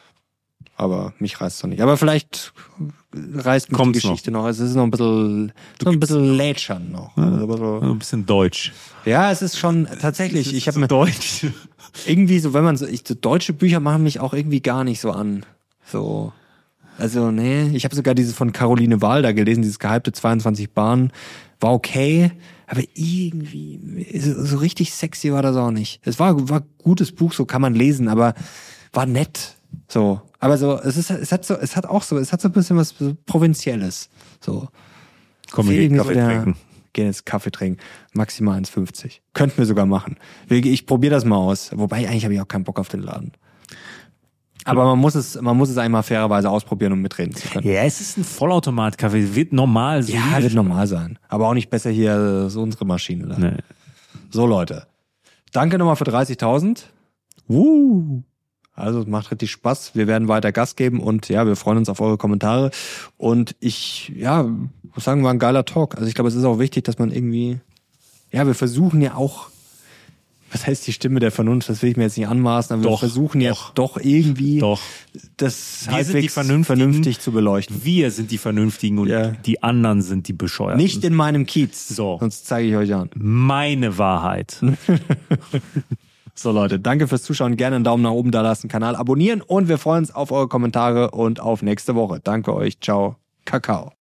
Aber mich reißt es noch nicht. Aber vielleicht reißt mich die Geschichte noch. Es ist noch ein bisschen lätschern noch. Ja, also ein bisschen deutsch. Ja, es ist schon tatsächlich. Ich habe so deutsch. Irgendwie so, wenn man so deutsche Bücher machen mich auch irgendwie gar nicht so an. So. Also, nee. Ich habe sogar dieses von Caroline Wahl da gelesen, dieses gehypte 22 Bahnen. War okay. Aber irgendwie, so richtig sexy war das auch nicht. Es war gutes Buch, so kann man lesen, aber war nett. So. Aber so, es hat so ein bisschen was Provinzielles. So. Komm, wir gehen Kaffee trinken. Gehen jetzt Kaffee trinken. Maximal 1,50. Könnten wir sogar machen. Ich probiere das mal aus. Wobei, eigentlich habe ich auch keinen Bock auf den Laden. Aber man muss es einmal fairerweise ausprobieren, um mitreden zu können. Ja, es ist ein Vollautomat-Kaffee. Wird normal sein. Ja, wird normal sein. Aber auch nicht besser hier so unsere Maschine da. Nee. So, Leute. Danke nochmal für 30.000. Also, es macht richtig Spaß. Wir werden weiter Gas geben und ja, wir freuen uns auf eure Kommentare. Und ich, muss sagen, war ein geiler Talk. Also ich glaube, es ist auch wichtig, dass man irgendwie, wir versuchen ja auch, was heißt die Stimme der Vernunft? Das will ich mir jetzt nicht anmaßen, aber wir versuchen ja doch irgendwie das halbwegs vernünftig zu beleuchten. Wir sind die Vernünftigen und die anderen sind die Bescheuerten. Nicht in meinem Kiez. So. Sonst zeige ich euch an. Meine Wahrheit. So, Leute, danke fürs Zuschauen. Gerne einen Daumen nach oben da lassen, Kanal abonnieren und wir freuen uns auf eure Kommentare und auf nächste Woche. Danke euch. Ciao. Kakao.